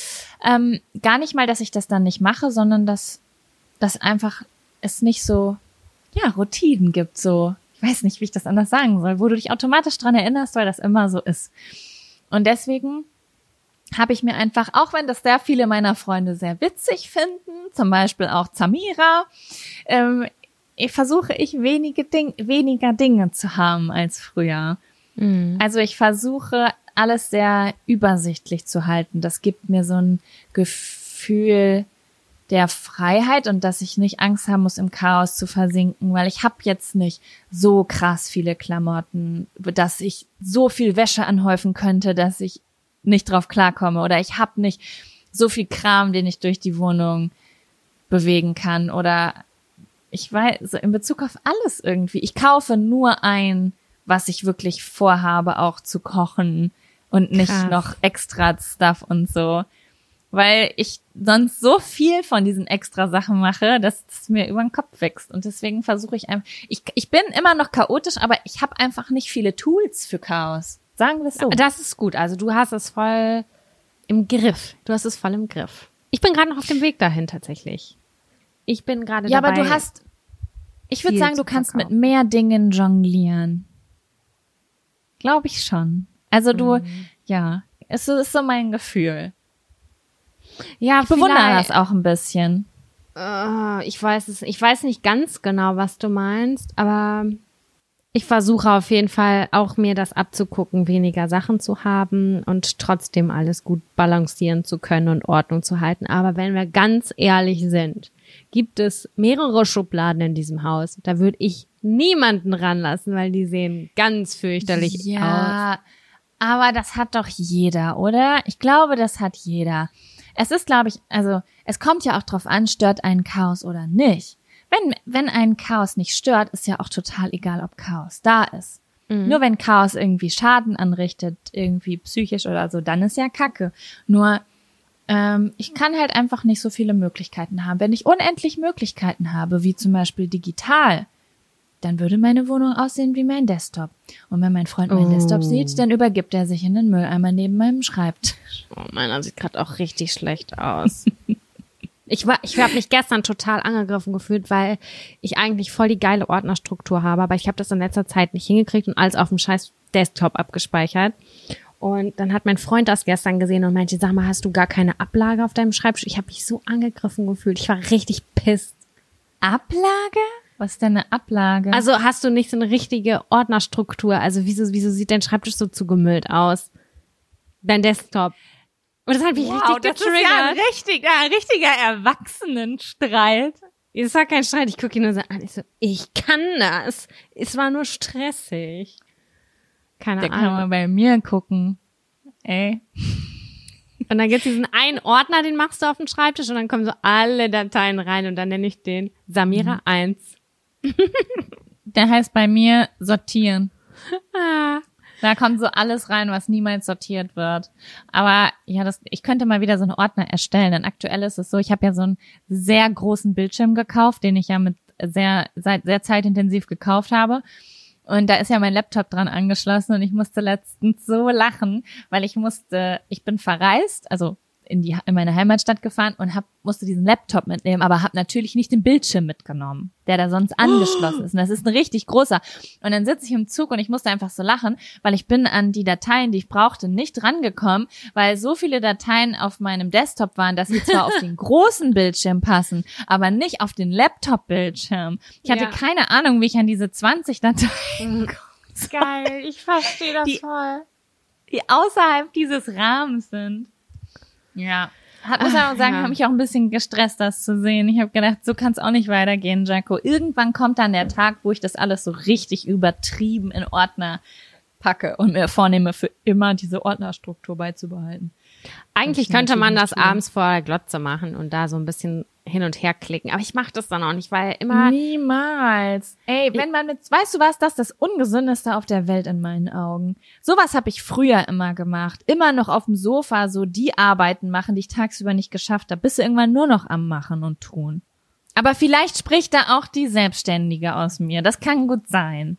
Gar nicht mal, dass ich das dann nicht mache, sondern dass einfach es nicht so, ja, Routinen gibt, so. Ich weiß nicht, wie ich das anders sagen soll, wo du dich automatisch dran erinnerst, weil das immer so ist. Und deswegen habe ich mir einfach, auch wenn das sehr viele meiner Freunde sehr witzig finden, zum Beispiel auch Zamira, versuche ich weniger Dinge zu haben als früher. Mhm. Also ich versuche alles sehr übersichtlich zu halten. Das gibt mir so ein Gefühl der Freiheit und dass ich nicht Angst haben muss, im Chaos zu versinken, weil ich habe jetzt nicht so krass viele Klamotten, dass ich so viel Wäsche anhäufen könnte, dass ich nicht drauf klarkomme, oder ich habe nicht so viel Kram, den ich durch die Wohnung bewegen kann, oder ich weiß, so in Bezug auf alles irgendwie. Ich kaufe nur ein, was ich wirklich vorhabe, auch zu kochen und nicht noch extra Stuff und so, weil ich sonst so viel von diesen extra Sachen mache, dass es mir über den Kopf wächst, und deswegen versuche ich einfach, ich bin immer noch chaotisch, aber ich habe einfach nicht viele Tools für Chaos. Sagen wir es so.
Das ist gut. Also du hast es voll im Griff. Ich bin gerade noch auf dem Weg dahin tatsächlich. Ich bin gerade dabei.
Ja, aber ich würde sagen, du kannst mit mehr Dingen jonglieren. Glaube ich schon. Also es ist so mein Gefühl.
Ja,
ich bewundere das auch ein bisschen.
Ich weiß nicht ganz genau, was du meinst, aber ich versuche auf jeden Fall auch mir das abzugucken, weniger Sachen zu haben und trotzdem alles gut balancieren zu können und Ordnung zu halten. Aber wenn wir ganz ehrlich sind, gibt es mehrere Schubladen in diesem Haus. Da würde ich niemanden ranlassen, weil die sehen ganz fürchterlich aus.
Ja, aber das hat doch jeder, oder? Ich glaube, das hat jeder. Es ist, glaube ich, also es kommt ja auch drauf an, stört einen Chaos oder nicht. Wenn ein Chaos nicht stört, ist ja auch total egal, ob Chaos da ist. Mhm. Nur wenn Chaos irgendwie Schaden anrichtet, irgendwie psychisch oder so, dann ist ja Kacke. Nur ich kann halt einfach nicht so viele Möglichkeiten haben. Wenn ich unendlich Möglichkeiten habe, wie zum Beispiel digital, dann würde meine Wohnung aussehen wie mein Desktop. Und wenn mein Freund meinen Desktop sieht, dann übergibt er sich in den Mülleimer neben meinem Schreibtisch.
Oh, meiner sieht gerade auch richtig schlecht aus. Ich habe mich gestern total angegriffen gefühlt, weil ich eigentlich voll die geile Ordnerstruktur habe, aber ich habe das in letzter Zeit nicht hingekriegt und alles auf dem scheiß Desktop abgespeichert. Und dann hat mein Freund das gestern gesehen und meinte, sag mal, hast du gar keine Ablage auf deinem Schreibtisch? Ich habe mich so angegriffen gefühlt. Ich war richtig pisst.
Ablage? Was ist denn eine Ablage?
Also hast du nicht so eine richtige Ordnerstruktur? Also wieso sieht dein Schreibtisch so zugemüllt aus? Dein Desktop. Und das hat mich richtig getriggert.
Das ist ja ein richtiger Erwachsenenstreit.
Es war kein Streit, ich gucke ihn nur so an. Ich so, ich kann das. Es war nur stressig. Keine Ahnung.
Der kann mal bei mir gucken. Ey.
Und dann gibt's diesen einen Ordner, den machst du auf den Schreibtisch und dann kommen so alle Dateien rein und dann nenne ich den Samira 1.
Der heißt bei mir sortieren. Da kommt so alles rein, was niemals sortiert wird. Aber ja, ich könnte mal wieder so einen Ordner erstellen. Denn aktuell ist es so, ich habe ja so einen sehr großen Bildschirm gekauft, den ich ja sehr zeitintensiv gekauft habe. Und da ist ja mein Laptop dran angeschlossen und ich musste letztens so lachen, weil ich bin verreist, also in meine Heimatstadt gefahren und musste diesen Laptop mitnehmen, aber habe natürlich nicht den Bildschirm mitgenommen, der da sonst angeschlossen ist. Und das ist ein richtig großer. Und dann sitze ich im Zug und ich musste einfach so lachen, weil ich bin an die Dateien, die ich brauchte, nicht rangekommen, weil so viele Dateien auf meinem Desktop waren, dass sie zwar auf den großen Bildschirm passen, aber nicht auf den Laptop-Bildschirm. Ich hatte keine Ahnung, wie ich an diese 20 Dateien komme.
Geil, ich verstehe das voll.
Die außerhalb dieses Rahmens sind. Ja. Muss ich auch sagen, habe mich auch ein bisschen gestresst, das zu sehen. Ich habe gedacht, so kann es auch nicht weitergehen, Jaco. Irgendwann kommt dann der Tag, wo ich das alles so richtig übertrieben in Ordner packe und mir vornehme, für immer diese Ordnerstruktur beizubehalten.
Eigentlich könnte man das abends vor der Glotze machen und da so ein bisschen hin und her klicken. Aber ich mache das dann auch nicht, weil immer...
Niemals. Ey, weißt du was, das ist das Ungesündeste auf der Welt in meinen Augen. Sowas habe ich früher immer gemacht. Immer noch auf dem Sofa so die Arbeiten machen, die ich tagsüber nicht geschafft habe. Bist du irgendwann nur noch am Machen und Tun. Aber vielleicht spricht da auch die Selbstständige aus mir. Das kann gut sein.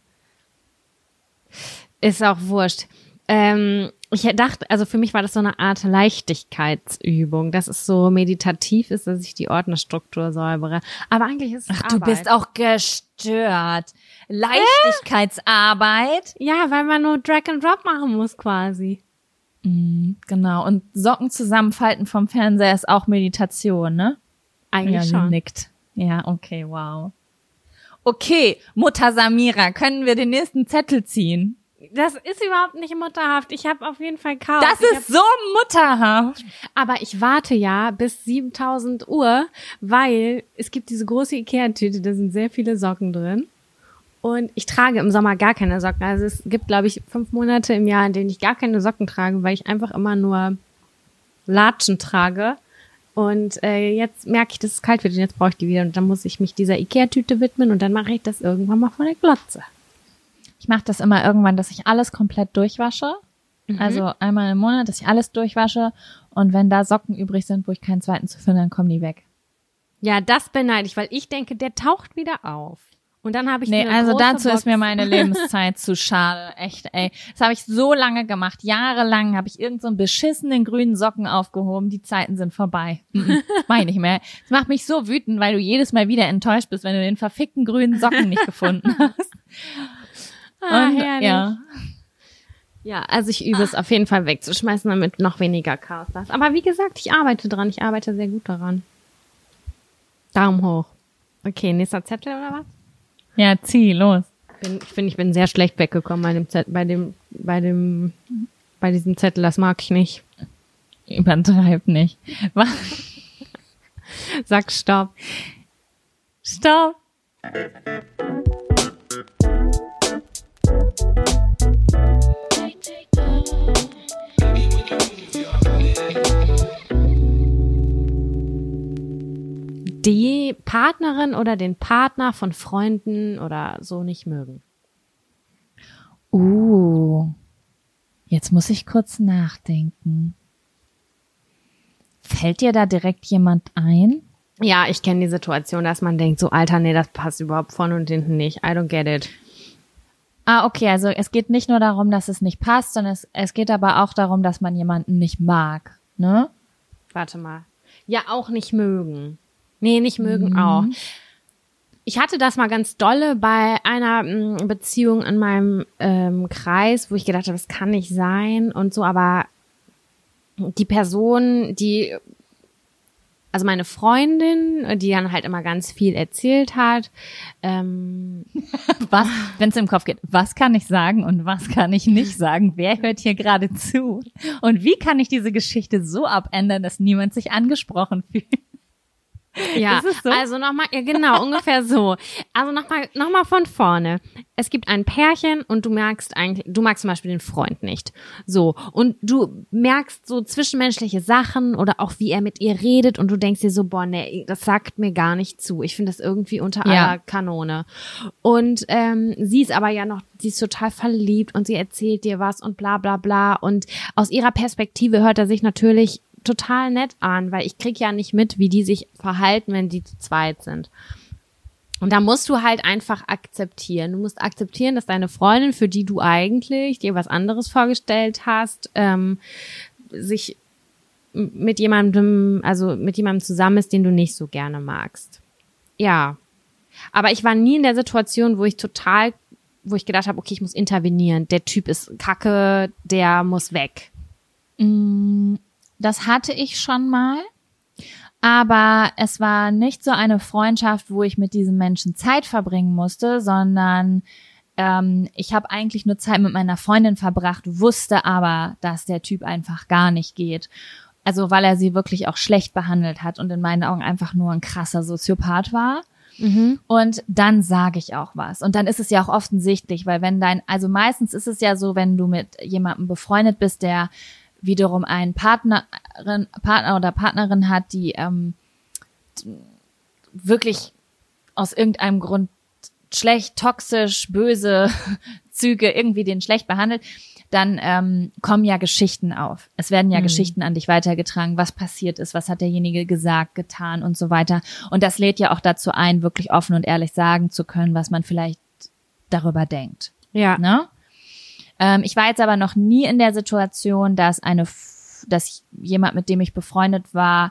Ist auch wurscht. Ich dachte, also für mich war das so eine Art Leichtigkeitsübung, dass es so meditativ ist, dass ich die Ordnerstruktur säubere. Aber eigentlich ist es
Arbeit. Du bist auch gestört. Leichtigkeitsarbeit?
Ja, weil man nur Drag and Drop machen muss quasi.
Genau. Und Socken zusammenfalten vom Fernseher ist auch Meditation, ne?
Eigentlich schon.
Sie nickt. Ja, okay, wow. Okay, Mutter Samira, können wir den nächsten Zettel ziehen?
Das ist überhaupt nicht mutterhaft. Ich habe auf jeden Fall Chaos.
Das ist so mutterhaft.
Aber ich warte ja bis 7000 Uhr, weil es gibt diese große Ikea-Tüte, da sind sehr viele Socken drin. Und ich trage im Sommer gar keine Socken. Also es gibt, glaube ich, 5 Monate im Jahr, in denen ich gar keine Socken trage, weil ich einfach immer nur Latschen trage. Und jetzt merke ich, dass es kalt wird und jetzt brauche ich die wieder. Und dann muss ich mich dieser Ikea-Tüte widmen und dann mache ich das irgendwann mal vor der Glotze.
Ich mache das immer irgendwann, dass ich alles komplett durchwasche. Also einmal im Monat, dass ich alles durchwasche. Und wenn da Socken übrig sind, wo ich keinen zweiten zu finden, dann kommen die weg.
Ja, das beneide ich, weil ich denke, der taucht wieder auf. Und dann habe ich
also dazu ist mir meine Lebenszeit zu schade. Echt, ey. Das habe ich so lange gemacht. Jahrelang habe ich irgend so einen beschissenen grünen Socken aufgehoben. Die Zeiten sind vorbei. Mach ich nicht mehr. Das macht mich so wütend, weil du jedes Mal wieder enttäuscht bist, wenn du den verfickten grünen Socken nicht gefunden hast. Und,
herrlich. Ja, also ich übe es auf jeden Fall wegzuschmeißen, damit noch weniger Chaos da ist. Aber wie gesagt, ich arbeite dran. Ich arbeite sehr gut daran. Daumen hoch. Okay, nächster Zettel oder was?
Ja, zieh, los.
Ich bin sehr schlecht weggekommen bei diesem Zettel. Das mag ich nicht.
Übertreib nicht. Was?
Sag Stopp.
Stopp.
Die Partnerin oder den Partner von Freunden oder so nicht mögen.
Jetzt muss ich kurz nachdenken. Fällt dir da direkt jemand ein?
Ja, ich kenne die Situation, dass man denkt, so Alter, nee, das passt überhaupt vorne und hinten nicht. I don't get it.
Okay, also es geht nicht nur darum, dass es nicht passt, sondern es geht aber auch darum, dass man jemanden nicht mag, ne?
Warte mal. Ja, auch nicht mögen. Nee, nicht mögen auch. Ich hatte das mal ganz dolle bei einer Beziehung in meinem Kreis, wo ich gedacht habe, das kann nicht sein und so, aber die Person, also meine Freundin, die dann halt immer ganz viel erzählt hat.
Was, wenn es im Kopf geht, was kann ich sagen und was kann ich nicht sagen? Wer hört hier gerade zu? Und wie kann ich diese Geschichte so abändern, dass niemand sich angesprochen fühlt?
Ja, so? Also nochmal, ja genau, ungefähr so. Also nochmal von vorne. Es gibt ein Pärchen und du magst zum Beispiel den Freund nicht. So. Und du merkst so zwischenmenschliche Sachen oder auch wie er mit ihr redet und du denkst dir so, boah, nee, das sagt mir gar nicht zu. Ich finde das irgendwie unter aller Kanone. Und sie ist aber sie ist total verliebt und sie erzählt dir was und bla bla bla. Und aus ihrer Perspektive hört er sich natürlich total nett an, weil ich krieg ja nicht mit, wie die sich verhalten, wenn die zu zweit sind. Und da musst du halt einfach akzeptieren. Du musst akzeptieren, dass deine Freundin, für die du eigentlich dir was anderes vorgestellt hast, sich mit jemandem zusammen ist, den du nicht so gerne magst. Ja. Aber ich war nie in der Situation, wo ich gedacht habe, okay, ich muss intervenieren. Der Typ ist kacke, der muss weg.
Das hatte ich schon mal. Aber es war nicht so eine Freundschaft, wo ich mit diesem Menschen Zeit verbringen musste, sondern ich habe eigentlich nur Zeit mit meiner Freundin verbracht, wusste aber, dass der Typ einfach gar nicht geht. Also weil er sie wirklich auch schlecht behandelt hat und in meinen Augen einfach nur ein krasser Soziopath war. Mhm. Und dann sage ich auch was. Und dann ist es ja auch offensichtlich, weil also meistens ist es ja so, wenn du mit jemandem befreundet bist, der wiederum einen Partner oder Partnerin hat, die wirklich aus irgendeinem Grund schlecht, toxisch, böse Züge irgendwie den schlecht behandelt, dann kommen ja Geschichten auf. Es werden ja Geschichten an dich weitergetragen, was passiert ist, was hat derjenige gesagt, getan und so weiter. Und das lädt ja auch dazu ein, wirklich offen und ehrlich sagen zu können, was man vielleicht darüber denkt.
Ja.
Ne? Ich war jetzt aber noch nie in der Situation, dass jemand, mit dem ich befreundet war,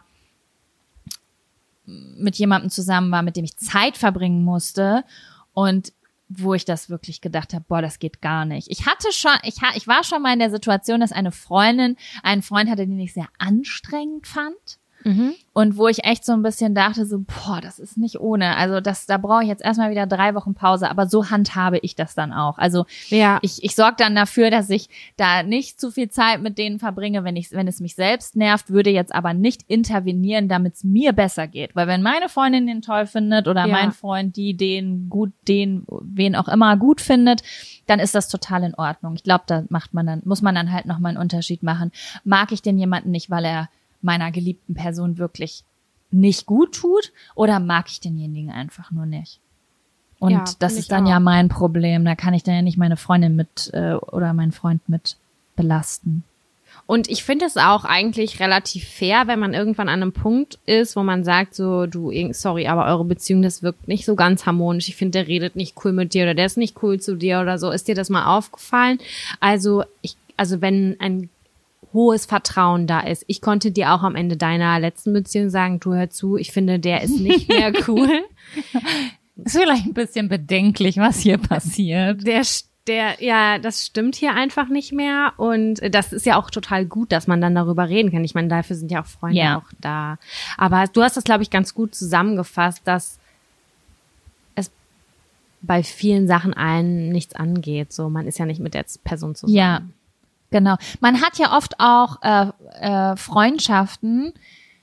mit jemandem zusammen war, mit dem ich Zeit verbringen musste und wo ich das wirklich gedacht habe, boah, das geht gar nicht. Ich war schon mal in der Situation, dass eine Freundin einen Freund hatte, den ich sehr anstrengend fand. Mhm. Und wo ich echt so ein bisschen dachte, so, boah, das ist nicht ohne. Also da brauche ich jetzt erstmal wieder 3 Wochen Pause, aber so handhabe ich das dann auch. Also ja. Ich sorge dann dafür, dass ich da nicht zu viel Zeit mit denen verbringe, wenn es mich selbst nervt, würde jetzt aber nicht intervenieren, damit es mir besser geht. Weil wenn meine Freundin den toll findet oder mein Freund wen auch immer gut findet, dann ist das total in Ordnung. Ich glaube, da muss man dann halt nochmal einen Unterschied machen. Mag ich den jemanden nicht, weil er meiner geliebten Person wirklich nicht gut tut, oder mag ich denjenigen einfach nur nicht? Und das ist dann ja mein Problem. Da kann ich dann ja nicht meine Freundin oder meinen Freund mit belasten.
Und ich finde es auch eigentlich relativ fair, wenn man irgendwann an einem Punkt ist, wo man sagt so, sorry, aber eure Beziehung, das wirkt nicht so ganz harmonisch. Ich finde, der redet nicht cool mit dir oder der ist nicht cool zu dir oder so. Ist dir das mal aufgefallen? Also wenn ein hohes Vertrauen da ist. Ich konnte dir auch am Ende deiner letzten Beziehung sagen, du hör zu, ich finde, der ist nicht mehr cool.
Ist vielleicht ein bisschen bedenklich, was hier passiert.
Das stimmt hier einfach nicht mehr und das ist ja auch total gut, dass man dann darüber reden kann. Ich meine, dafür sind ja auch Freunde auch da. Aber du hast das, glaube ich, ganz gut zusammengefasst, dass es bei vielen Sachen einen nichts angeht. So, man ist ja nicht mit der Person zusammen.
Ja. Genau. Man hat ja oft auch Freundschaften,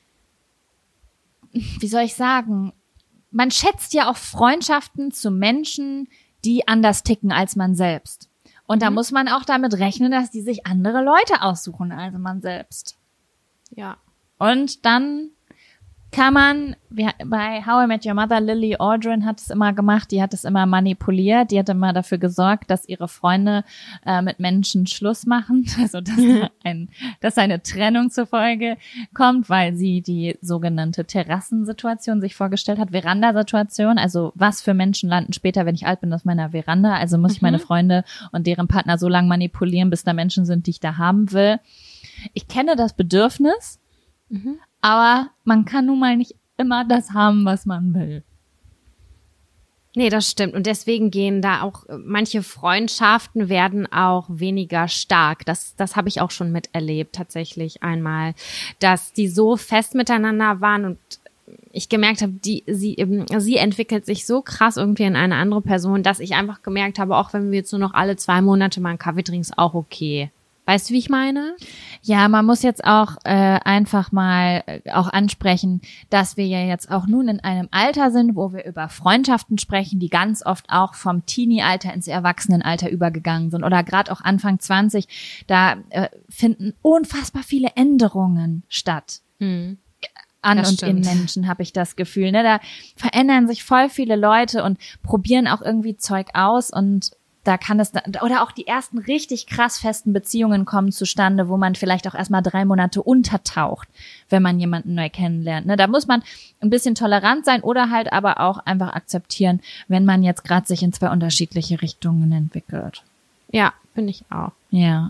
wie soll ich sagen, man schätzt ja auch Freundschaften zu Menschen, die anders ticken als man selbst. Und da muss man auch damit rechnen, dass die sich andere Leute aussuchen als man selbst.
Ja.
Und dann kann man, bei How I Met Your Mother, Lily Aldrin hat es immer gemacht, die hat es immer manipuliert, die hat immer dafür gesorgt, dass ihre Freunde mit Menschen Schluss machen, also dass eine Trennung zur Folge kommt, weil sie die sogenannte Terrassensituation sich vorgestellt hat, Verandasituation, also was für Menschen landen später, wenn ich alt bin, auf meiner Veranda, also muss ich meine Freunde und deren Partner so lange manipulieren, bis da Menschen sind, die ich da haben will. Ich kenne das Bedürfnis, aber man kann nun mal nicht immer das haben, was man will.
Nee, das stimmt. Und deswegen gehen da auch, manche Freundschaften werden auch weniger stark. Das habe ich auch schon miterlebt, tatsächlich einmal, dass die so fest miteinander waren und ich gemerkt habe, sie entwickelt sich so krass irgendwie in eine andere Person, dass ich einfach gemerkt habe, auch wenn wir jetzt nur noch alle 2 Monate mal einen Kaffee trinken, ist auch okay. Weißt du, wie ich meine?
Ja, man muss jetzt auch einfach mal auch ansprechen, dass wir ja jetzt auch nun in einem Alter sind, wo wir über Freundschaften sprechen, die ganz oft auch vom Teenie-Alter ins Erwachsenenalter übergegangen sind oder gerade auch Anfang 20. Da finden unfassbar viele Änderungen statt. An
Das
und
stimmt.
in Menschen, habe ich das Gefühl. Ne? Da verändern sich voll viele Leute und probieren auch irgendwie Zeug aus und da kann es, oder auch die ersten richtig krass festen Beziehungen kommen zustande, wo man vielleicht auch erstmal 3 Monate untertaucht, wenn man jemanden neu kennenlernt. Ne? Da muss man ein bisschen tolerant sein oder halt aber auch einfach akzeptieren, wenn man jetzt gerade sich in 2 unterschiedliche Richtungen entwickelt.
Ja, finde ich auch.
Ja.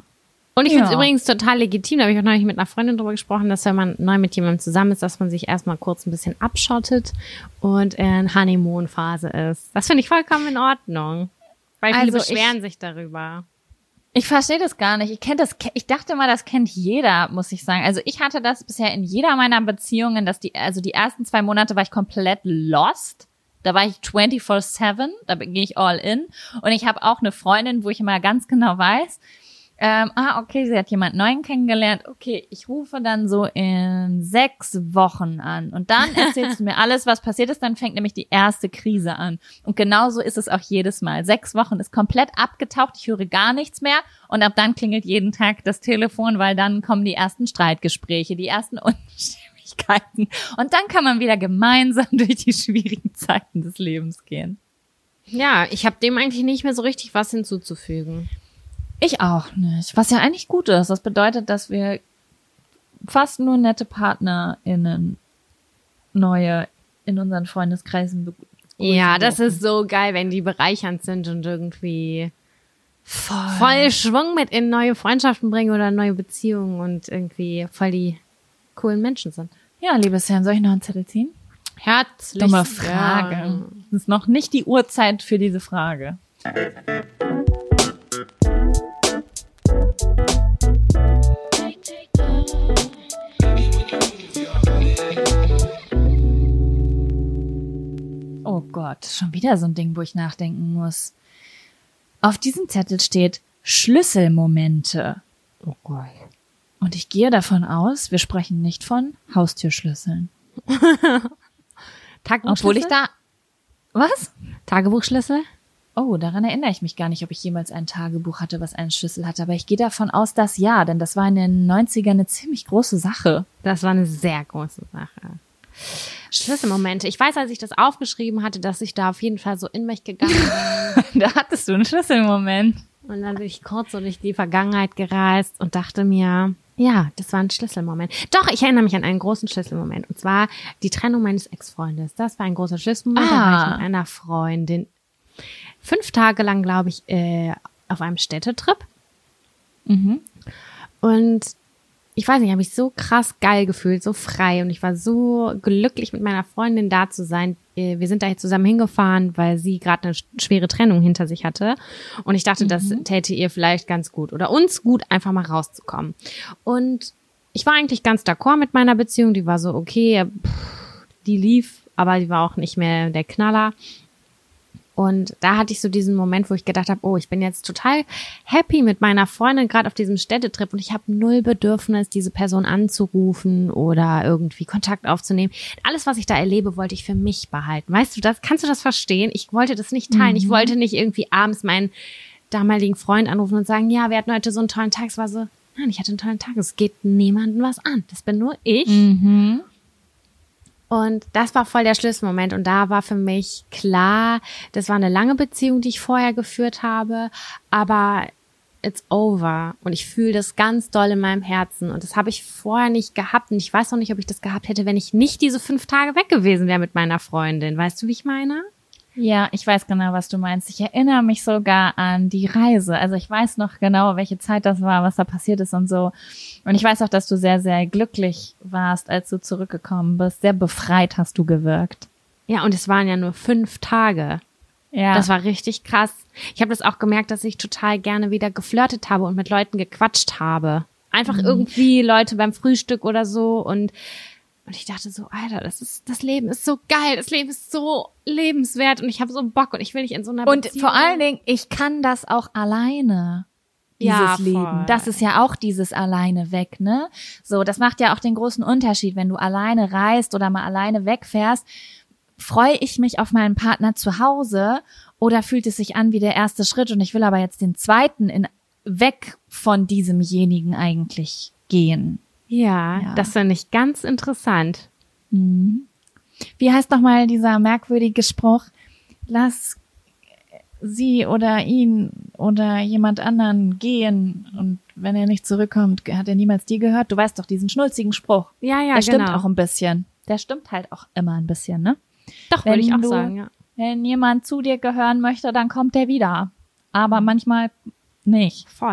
Und ich finde es übrigens total legitim, da habe ich auch neulich mit einer Freundin drüber gesprochen, dass wenn man neu mit jemandem zusammen ist, dass man sich erstmal kurz ein bisschen abschottet und in Honeymoon-Phase ist. Das finde ich vollkommen in Ordnung. Weil viele beschweren sich darüber.
Ich verstehe das gar nicht. Ich dachte mal, das kennt jeder, muss ich sagen. Also ich hatte das bisher in jeder meiner Beziehungen, die ersten 2 Monate war ich komplett lost. Da war ich 24/7, da gehe ich all in. Und ich habe auch eine Freundin, wo ich immer ganz genau weiß, okay, sie hat jemand Neuen kennengelernt. Okay, ich rufe dann so in 6 Wochen an. Und dann erzählst du mir alles, was passiert ist. Dann fängt nämlich die erste Krise an. Und genauso ist es auch jedes Mal. 6 Wochen ist komplett abgetaucht. Ich höre gar nichts mehr. Und ab dann klingelt jeden Tag das Telefon, weil dann kommen die ersten Streitgespräche, die ersten Unstimmigkeiten. Und dann kann man wieder gemeinsam durch die schwierigen Zeiten des Lebens gehen.
Ja, ich habe dem eigentlich nicht mehr so richtig was hinzuzufügen.
Ich auch nicht. Was ja eigentlich gut ist. Das bedeutet, dass wir fast nur nette PartnerInnen neue in unseren Freundeskreisen begrüßen.
Ja, das ist so geil, wenn die bereichernd sind und irgendwie voll Schwung mit in neue Freundschaften bringen oder neue Beziehungen und irgendwie voll die coolen Menschen sind.
Ja, liebes Herrn, soll ich noch einen Zettel ziehen?
Herzlich.
Dumme Frage. Das ist noch nicht die Uhrzeit für diese Frage. Oh Gott, schon wieder so ein Ding, wo ich nachdenken muss. Auf diesem Zettel steht Schlüsselmomente.
Oh Gott.
Und ich gehe davon aus, wir sprechen nicht von Haustürschlüsseln. Obwohl ich da... Was?
Tagebuchschlüssel?
Oh, daran erinnere ich mich gar nicht, ob ich jemals ein Tagebuch hatte, was einen Schlüssel hatte. Aber ich gehe davon aus, dass ja, denn das war in den 90ern eine ziemlich große Sache.
Das war eine sehr große Sache. Schlüsselmomente. Ich weiß, als ich das aufgeschrieben hatte, dass ich da auf jeden Fall so in mich gegangen bin.
Da hattest du einen Schlüsselmoment.
Und dann bin ich kurz so durch die Vergangenheit gereist und dachte mir, ja, das war ein Schlüsselmoment. Doch, ich erinnere mich an einen großen Schlüsselmoment. Und zwar die Trennung meines Ex-Freundes. Das war ein großer Schlüsselmoment. Da war ich mit einer Freundin 5 Tage lang, glaube ich, auf einem Städtetrip.
Mhm.
Und ich weiß nicht, ich habe mich so krass geil gefühlt, so frei. Und ich war so glücklich, mit meiner Freundin da zu sein. Wir sind da jetzt zusammen hingefahren, weil sie gerade eine schwere Trennung hinter sich hatte. Und ich dachte, das täte ihr vielleicht ganz gut oder uns gut, einfach mal rauszukommen. Und ich war eigentlich ganz d'accord mit meiner Beziehung. Die war so okay, die lief, aber die war auch nicht mehr der Knaller. Und da hatte ich so diesen Moment, wo ich gedacht habe, oh, ich bin jetzt total happy mit meiner Freundin, gerade auf diesem Städtetrip. Und ich habe null Bedürfnis, diese Person anzurufen oder irgendwie Kontakt aufzunehmen. Alles, was ich da erlebe, wollte ich für mich behalten. Weißt du das? Kannst du das verstehen? Ich wollte das nicht teilen. Ich wollte nicht irgendwie abends meinen damaligen Freund anrufen und sagen, ja, wir hatten heute so einen tollen Tag. Es war so, nein, ich hatte einen tollen Tag. Es geht niemandem was an. Das bin nur ich.
Mhm.
Und das war voll der Schlüsselmoment. Und da war für mich klar, das war eine lange Beziehung, die ich vorher geführt habe, aber it's over. Und ich fühle das ganz doll in meinem Herzen. Und das habe ich vorher nicht gehabt. Und ich weiß auch nicht, ob ich das gehabt hätte, wenn ich nicht diese 5 Tage weg gewesen wäre mit meiner Freundin. Weißt du, wie ich meine?
Ja, ich weiß genau, was du meinst. Ich erinnere mich sogar an die Reise. Also ich weiß noch genau, welche Zeit das war, was da passiert ist und so. Und ich weiß auch, dass du sehr, sehr glücklich warst, als du zurückgekommen bist. Sehr befreit hast du gewirkt.
Ja, und es waren ja nur 5 Tage.
Ja.
Das war richtig krass. Ich habe das auch gemerkt, dass ich total gerne wieder geflirtet habe und mit Leuten gequatscht habe. Einfach irgendwie Leute beim Frühstück oder so und ich dachte so, Alter, das Leben ist so geil, das Leben ist so lebenswert und ich habe so Bock und ich will nicht in so einer Beziehung.
Und vor allen Dingen, ich kann das auch alleine, dieses Leben.
Voll.
Das ist ja auch dieses alleine weg, ne? So, das macht ja auch den großen Unterschied, wenn du alleine reist oder mal alleine wegfährst. Freue ich mich auf meinen Partner zu Hause oder fühlt es sich an wie der erste Schritt und ich will aber jetzt den zweiten weg von diesemjenigen eigentlich gehen?
Ja, das finde ich ganz interessant.
Mhm. Wie heißt nochmal dieser merkwürdige Spruch? Lass sie oder ihn oder jemand anderen gehen und wenn er nicht zurückkommt, hat er niemals die gehört. Du weißt doch diesen schnulzigen Spruch.
Ja,
Der stimmt auch ein bisschen. Der stimmt halt auch immer ein bisschen, ne?
Doch, würde ich auch sagen, ja.
Wenn jemand zu dir gehören möchte, dann kommt der wieder. Aber manchmal nicht.
Voll.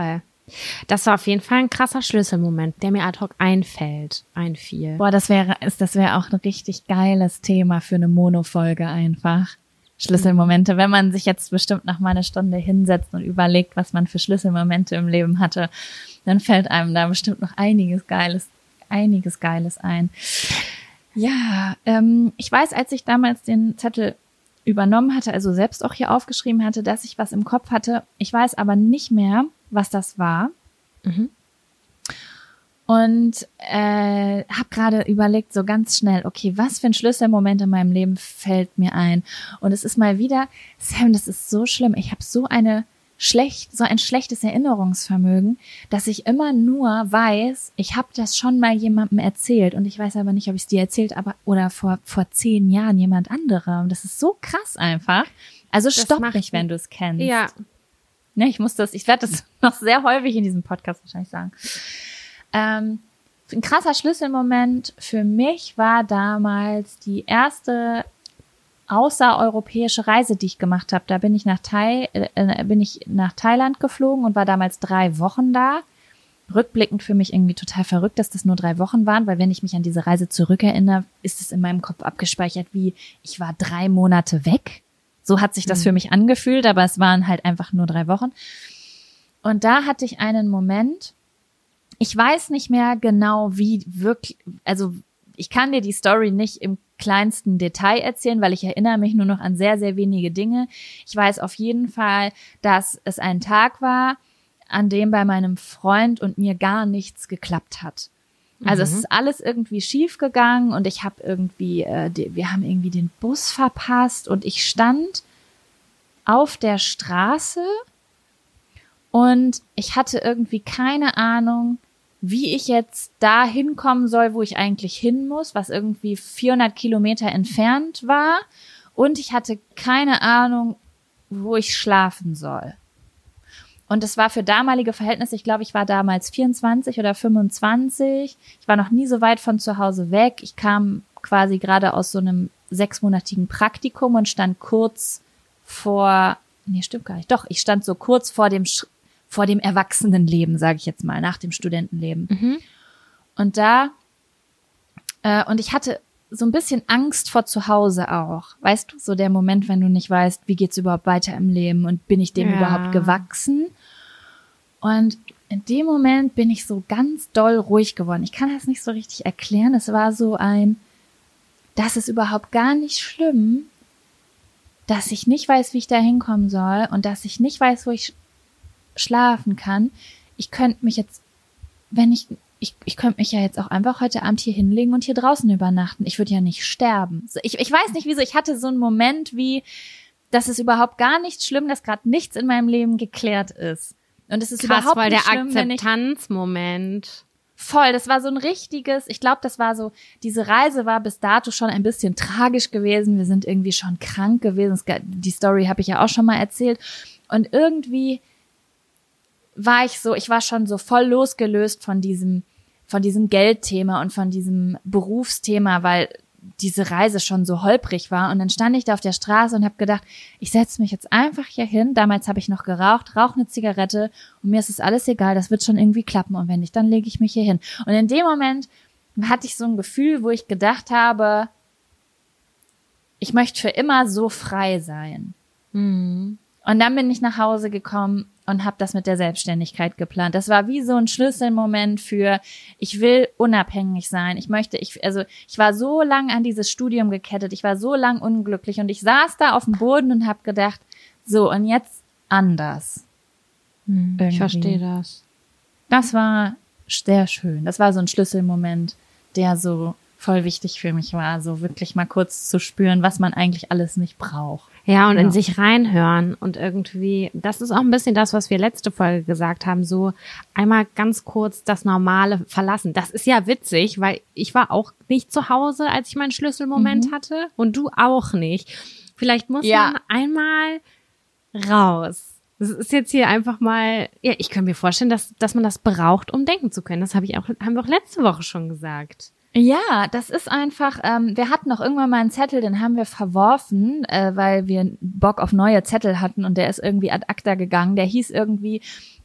Das war auf jeden Fall ein krasser Schlüsselmoment, der mir ad hoc einfiel.
Boah, das wäre auch ein richtig geiles Thema für eine Mono-Folge einfach. Schlüsselmomente, wenn man sich jetzt bestimmt noch mal eine Stunde hinsetzt und überlegt, was man für Schlüsselmomente im Leben hatte, dann fällt einem da bestimmt noch einiges Geiles ein. Ja, ich weiß, als ich damals den Zettel übernommen hatte, also selbst auch hier aufgeschrieben hatte, dass ich was im Kopf hatte. Ich weiß aber nicht mehr, was das war.
Mhm.
Und habe gerade überlegt, so ganz schnell, okay, was für ein Schlüsselmoment in meinem Leben fällt mir ein? Und es ist mal wieder, Sam, das ist so schlimm. Ich habe so ein schlechtes Erinnerungsvermögen, dass ich immer nur weiß, ich habe das schon mal jemandem erzählt und ich weiß aber nicht, ob ich es dir erzählt oder vor 10 Jahren jemand anderem. Und das ist so krass einfach. Also stopp mich, wenn du es kennst.
Ja.
Ne, ich werde das noch sehr häufig in diesem Podcast wahrscheinlich sagen. Ein krasser Schlüsselmoment für mich war damals die erste außereuropäische Reise, die ich gemacht habe. Da bin ich nach Thailand geflogen und war damals 3 Wochen da. Rückblickend für mich irgendwie total verrückt, dass das nur 3 Wochen waren, weil wenn ich mich an diese Reise zurückerinnere, ist es in meinem Kopf abgespeichert, wie ich war 3 Monate weg. So hat sich das für mich angefühlt, aber es waren halt einfach nur 3 Wochen. Und da hatte ich einen Moment, ich weiß nicht mehr genau, wie wirklich, also ich kann dir die Story nicht im kleinsten Detail erzählen, weil ich erinnere mich nur noch an sehr, sehr wenige Dinge. Ich weiß auf jeden Fall, dass es ein Tag war, an dem bei meinem Freund und mir gar nichts geklappt hat. Also es ist alles irgendwie schief gegangen und ich habe irgendwie, wir haben irgendwie den Bus verpasst und ich stand auf der Straße und ich hatte irgendwie keine Ahnung, wie ich jetzt da hinkommen soll, wo ich eigentlich hin muss, was irgendwie 400 Kilometer entfernt war. Und ich hatte keine Ahnung, wo ich schlafen soll. Und es war für damalige Verhältnisse, ich glaube, ich war damals 24 oder 25. Ich war noch nie so weit von zu Hause weg. Ich kam quasi gerade aus so einem 6-monatigen Praktikum und stand kurz vor, nee, stimmt gar nicht. Doch, ich stand so kurz vor dem Erwachsenenleben, sage ich jetzt mal, nach dem Studentenleben. Und und ich hatte so ein bisschen Angst vor zu Hause auch. Weißt du, so der Moment, wenn du nicht weißt, wie geht's überhaupt weiter im Leben und bin ich dem überhaupt gewachsen? Und in dem Moment bin ich so ganz doll ruhig geworden. Ich kann das nicht so richtig erklären. Es war so das ist überhaupt gar nicht schlimm, dass ich nicht weiß, wie ich da hinkommen soll und dass ich nicht weiß, wo ich schlafen kann. Ich könnte mich jetzt, ich könnte mich ja jetzt auch einfach heute Abend hier hinlegen und hier draußen übernachten. Ich würde ja nicht sterben. Ich weiß nicht wieso, ich hatte so einen Moment wie, das ist überhaupt gar nicht schlimm, dass gerade nichts in meinem Leben geklärt ist. Und es ist
krass,
überhaupt
voll
nicht
der
schlimm,
Akzeptanzmoment.
Voll, das war so ein richtiges, ich glaube, das war so, diese Reise war bis dato schon ein bisschen tragisch gewesen. Wir sind irgendwie schon krank gewesen. Die Story habe ich ja auch schon mal erzählt. Und irgendwie ich war schon so voll losgelöst von diesem Geldthema und von diesem Berufsthema, weil diese Reise schon so holprig war. Und dann stand ich da auf der Straße und habe gedacht, ich setze mich jetzt einfach hier hin. Damals habe ich noch geraucht, rauche eine Zigarette und mir ist es alles egal, das wird schon irgendwie klappen. Und wenn nicht, dann lege ich mich hier hin. Und in dem Moment hatte ich so ein Gefühl, wo ich gedacht habe, ich möchte für immer so frei sein. Und dann bin ich nach Hause gekommen und habe das mit der Selbstständigkeit geplant. Das war wie so ein Schlüsselmoment für, ich will unabhängig sein. Ich war so lang an dieses Studium gekettet, ich war so lang unglücklich und ich saß da auf dem Boden und habe gedacht, so und jetzt anders.
Ich verstehe das.
Das war sehr schön. Das war so ein Schlüsselmoment, der so voll wichtig für mich war, so wirklich mal kurz zu spüren, was man eigentlich alles nicht braucht.
Ja, und in sich reinhören und irgendwie, das ist auch ein bisschen das, was wir letzte Folge gesagt haben, so einmal ganz kurz das Normale verlassen. Das ist ja witzig, weil ich war auch nicht zu Hause, als ich meinen Schlüsselmoment hatte und du auch nicht. Vielleicht muss man einmal raus. Das ist jetzt hier einfach mal, ja, ich kann mir vorstellen, dass man das braucht, um denken zu können. Das haben wir auch letzte Woche schon gesagt.
Ja, das ist einfach, wir hatten auch irgendwann mal einen Zettel, den haben wir verworfen, weil wir Bock auf neue Zettel hatten und der ist irgendwie ad acta gegangen. Der hieß irgendwie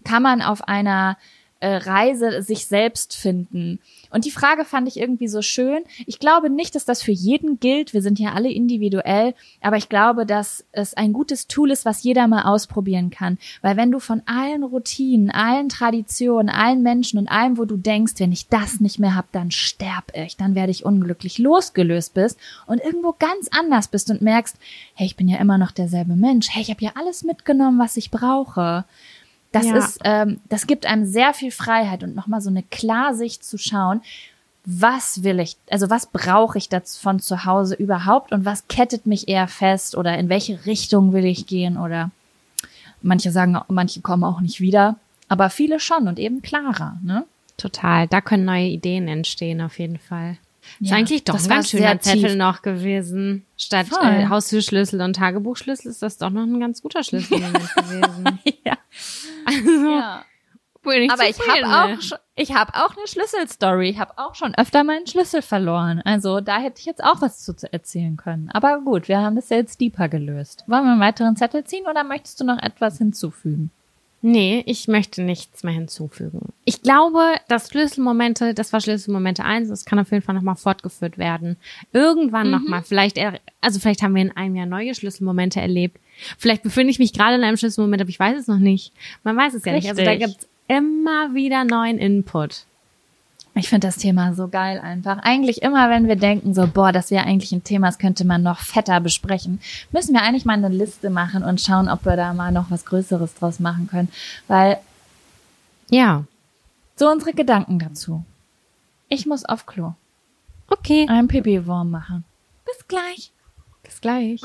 kann man auf einer Reise sich selbst finden? Und die Frage fand ich irgendwie so schön. Ich glaube nicht, dass das für jeden gilt. Wir sind ja alle individuell. Aber ich glaube, dass es ein gutes Tool ist, was jeder mal ausprobieren kann. Weil wenn du von allen Routinen, allen Traditionen, allen Menschen und allem, wo du denkst, wenn ich das nicht mehr hab, dann sterb ich, dann werde ich unglücklich, losgelöst bist und irgendwo ganz anders bist und merkst, hey, ich bin ja immer noch derselbe Mensch. Hey, ich habe ja alles mitgenommen, was ich brauche. Das gibt einem sehr viel Freiheit und nochmal so eine Klarsicht zu schauen, was will ich, also was brauche ich von zu Hause überhaupt und was kettet mich eher fest oder in welche Richtung will ich gehen oder manche sagen, manche kommen auch nicht wieder, aber viele schon und eben klarer, ne?
Total, da können neue Ideen entstehen auf jeden Fall. Ist
Ja,
eigentlich doch
das
ein
war
ganz schöner
sehr
Zettel
tief.
noch gewesen. Statt
Voll.
Haustürschlüssel und Tagebuchschlüssel ist das doch noch ein ganz guter Schlüsselmoment gewesen.
Ja.
Also,
Ja.
bin
Aber ich
zufrieden
habe
mit.
auch eine Schlüsselstory. Ich habe auch schon öfter meinen Schlüssel verloren. Also da hätte ich jetzt auch was zu erzählen können. Aber gut, wir haben das ja jetzt deeper gelöst. Wollen wir einen weiteren Zettel ziehen oder möchtest du noch etwas hinzufügen?
Nee, ich möchte nichts mehr hinzufügen. Ich glaube, das war Schlüsselmomente 1, das kann auf jeden Fall nochmal fortgeführt werden. Irgendwann nochmal, vielleicht haben wir in einem Jahr neue Schlüsselmomente erlebt. Vielleicht befinde ich mich gerade in einem Schlüsselmoment, aber ich weiß es noch nicht. Man weiß es ja nicht. Also da
Richtig.
gibt's immer wieder neuen Input.
Ich finde das Thema so geil einfach. Eigentlich immer, wenn wir denken so, boah, das wäre eigentlich ein Thema, das könnte man noch fetter besprechen, müssen wir eigentlich mal eine Liste machen und schauen, ob wir da mal noch was Größeres draus machen können. Weil
Ja,
so unsere Gedanken dazu. Ich muss auf Klo.
okay.
Einen Pipi-Wurm machen. Bis gleich.
Bis gleich.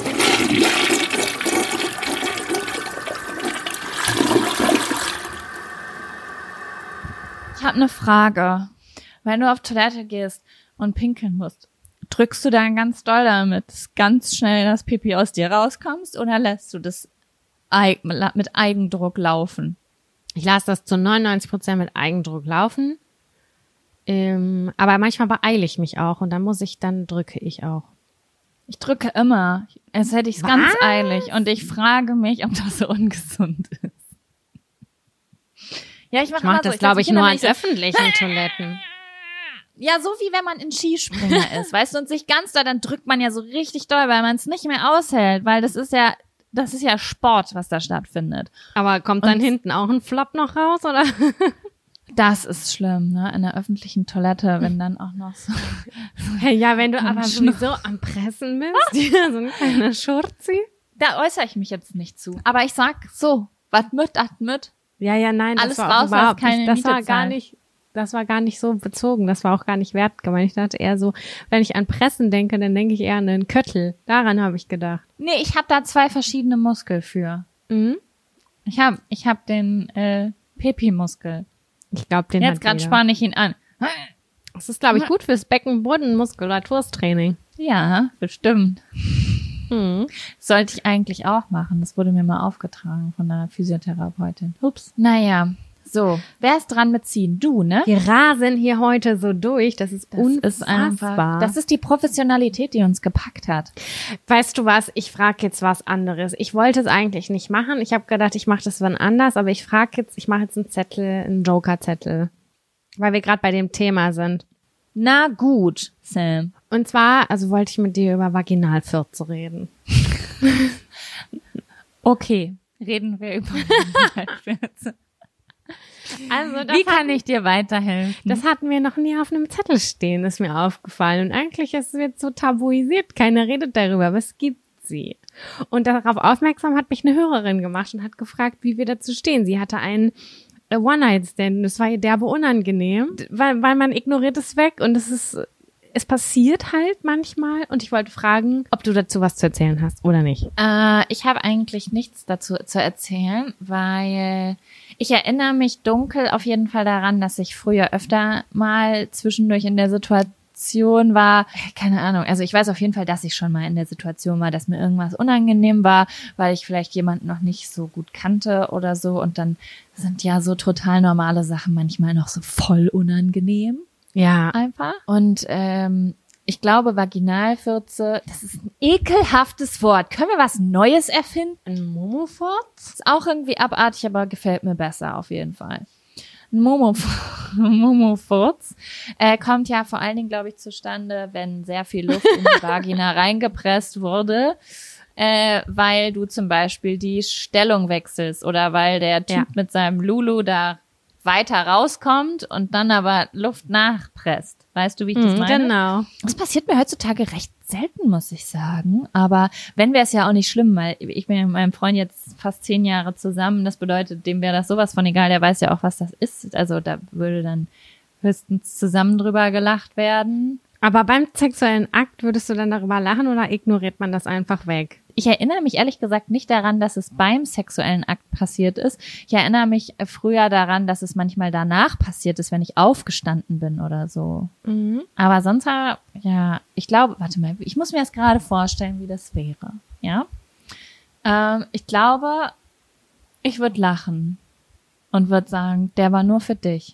Ich habe eine Frage. Wenn du auf Toilette gehst und pinkeln musst, drückst du dann ganz doll damit, dass ganz schnell das Pipi aus dir rauskommst oder lässt du das mit Eigendruck laufen?
Ich lasse das zu 99% mit Eigendruck laufen. Aber manchmal beeile ich mich auch und dann drücke ich auch.
Ich drücke immer, als hätte ich es ganz eilig und ich frage mich, ob das so ungesund ist. Ja, ich
Ich mache das, glaube ich, nur an öffentlichen Toiletten.
Ja, so wie wenn man ein Skispringer ist, weißt du, und sich ganz doll, dann drückt man ja so richtig doll, weil man es nicht mehr aushält, weil das ist ja Sport, was da stattfindet.
Aber kommt dann hinten auch ein Flop noch raus, oder?
Das ist schlimm, ne, in der öffentlichen Toilette, wenn dann auch noch so.
Ja, wenn du aber sowieso am Pressen bist, ja, so ein kleiner Schurzi.
Da äußere ich mich jetzt nicht zu. Aber ich sag so, was mit, das mit.
Ja, nein,
Alles
das war
raus,
auch überhaupt
was keine
nicht, das
Miete
war gar
zahlt.
nicht, das war gar nicht so bezogen, das war auch gar nicht wert gemeint. Ich dachte eher so, wenn ich an Pressen denke, dann denke ich eher an einen Köttel. Daran habe ich gedacht.
Nee, ich habe da 2 verschiedene Muskel für.
Mhm.
Ich hab den Pipi-Muskel.
Ich glaube, den
Jetzt
hat
gerade
jeder.
spanne ich ihn an.
Das ist, glaube ich, gut fürs Beckenbodenmuskulaturstraining.
Ja, bestimmt.
Mhm.
Sollte ich eigentlich auch machen. Das wurde mir mal aufgetragen von einer Physiotherapeutin. Ups. Naja, so. Wer ist dran mit Ziehen? Du, ne?
Wir rasen hier heute so durch, das ist unfassbar.
Das ist die Professionalität, die uns gepackt hat.
Weißt du was, ich frage jetzt was anderes. Ich wollte es eigentlich nicht machen. Ich habe gedacht, ich mache das wann anders, aber ich mache jetzt einen Zettel, einen Joker-Zettel, weil wir gerade bei dem Thema sind.
Na gut, Sam.
Und zwar, also wollte ich mit dir über Vaginalfürze reden.
Okay, reden wir über Vaginalfürze.
Also
Wie kann ich dir weiterhelfen?
Das hatten wir noch nie auf einem Zettel stehen, ist mir aufgefallen. Und eigentlich ist es jetzt so tabuisiert, keiner redet darüber, aber es gibt sie. Und darauf aufmerksam hat mich eine Hörerin gemacht und hat gefragt, wie wir dazu stehen. Sie hatte einen One-Night-Stand, das war ihr derbe unangenehm, weil man ignoriert es weg und es passiert halt manchmal und ich wollte fragen, ob du dazu was zu erzählen hast oder nicht.
Ich habe eigentlich nichts dazu zu erzählen, weil ich erinnere mich dunkel auf jeden Fall daran, dass ich früher öfter mal zwischendurch in der Situation war, keine Ahnung, also ich weiß auf jeden Fall, dass ich schon mal in der Situation war, dass mir irgendwas unangenehm war, weil ich vielleicht jemanden noch nicht so gut kannte oder so und dann sind ja so total normale Sachen manchmal noch so voll unangenehm.
Ja.
Einfach. Und Ich glaube, Vaginalfürze, das ist ein ekelhaftes Wort. Können wir was Neues erfinden?
Ein Momofurz?
Ist auch irgendwie abartig, aber gefällt mir besser auf jeden Fall. Ein Momofurz kommt ja vor allen Dingen, glaube ich, zustande, wenn sehr viel Luft in die Vagina reingepresst wurde, weil du zum Beispiel die Stellung wechselst oder weil der Typ mit seinem Lulu da weiter rauskommt und dann aber Luft nachpresst. Weißt du, wie ich das meine?
Genau.
Das passiert mir heutzutage recht selten, muss ich sagen. Aber wenn, wäre es ja auch nicht schlimm, weil ich bin ja mit meinem Freund jetzt fast 10 Jahre zusammen. Das bedeutet, dem wäre das sowas von egal. Der weiß ja auch, was das ist. Also da würde dann höchstens zusammen drüber gelacht werden.
Aber beim sexuellen Akt würdest du dann darüber lachen oder ignoriert man das einfach weg?
Ich erinnere mich ehrlich gesagt nicht daran, dass es beim sexuellen Akt passiert ist. Ich erinnere mich früher daran, dass es manchmal danach passiert ist, wenn ich aufgestanden bin oder so.
Mhm.
Aber sonst, ja, ich glaube, warte mal, ich muss mir das gerade vorstellen, wie das wäre. Ja, ich glaube, ich würde lachen und würde sagen, der war nur für dich.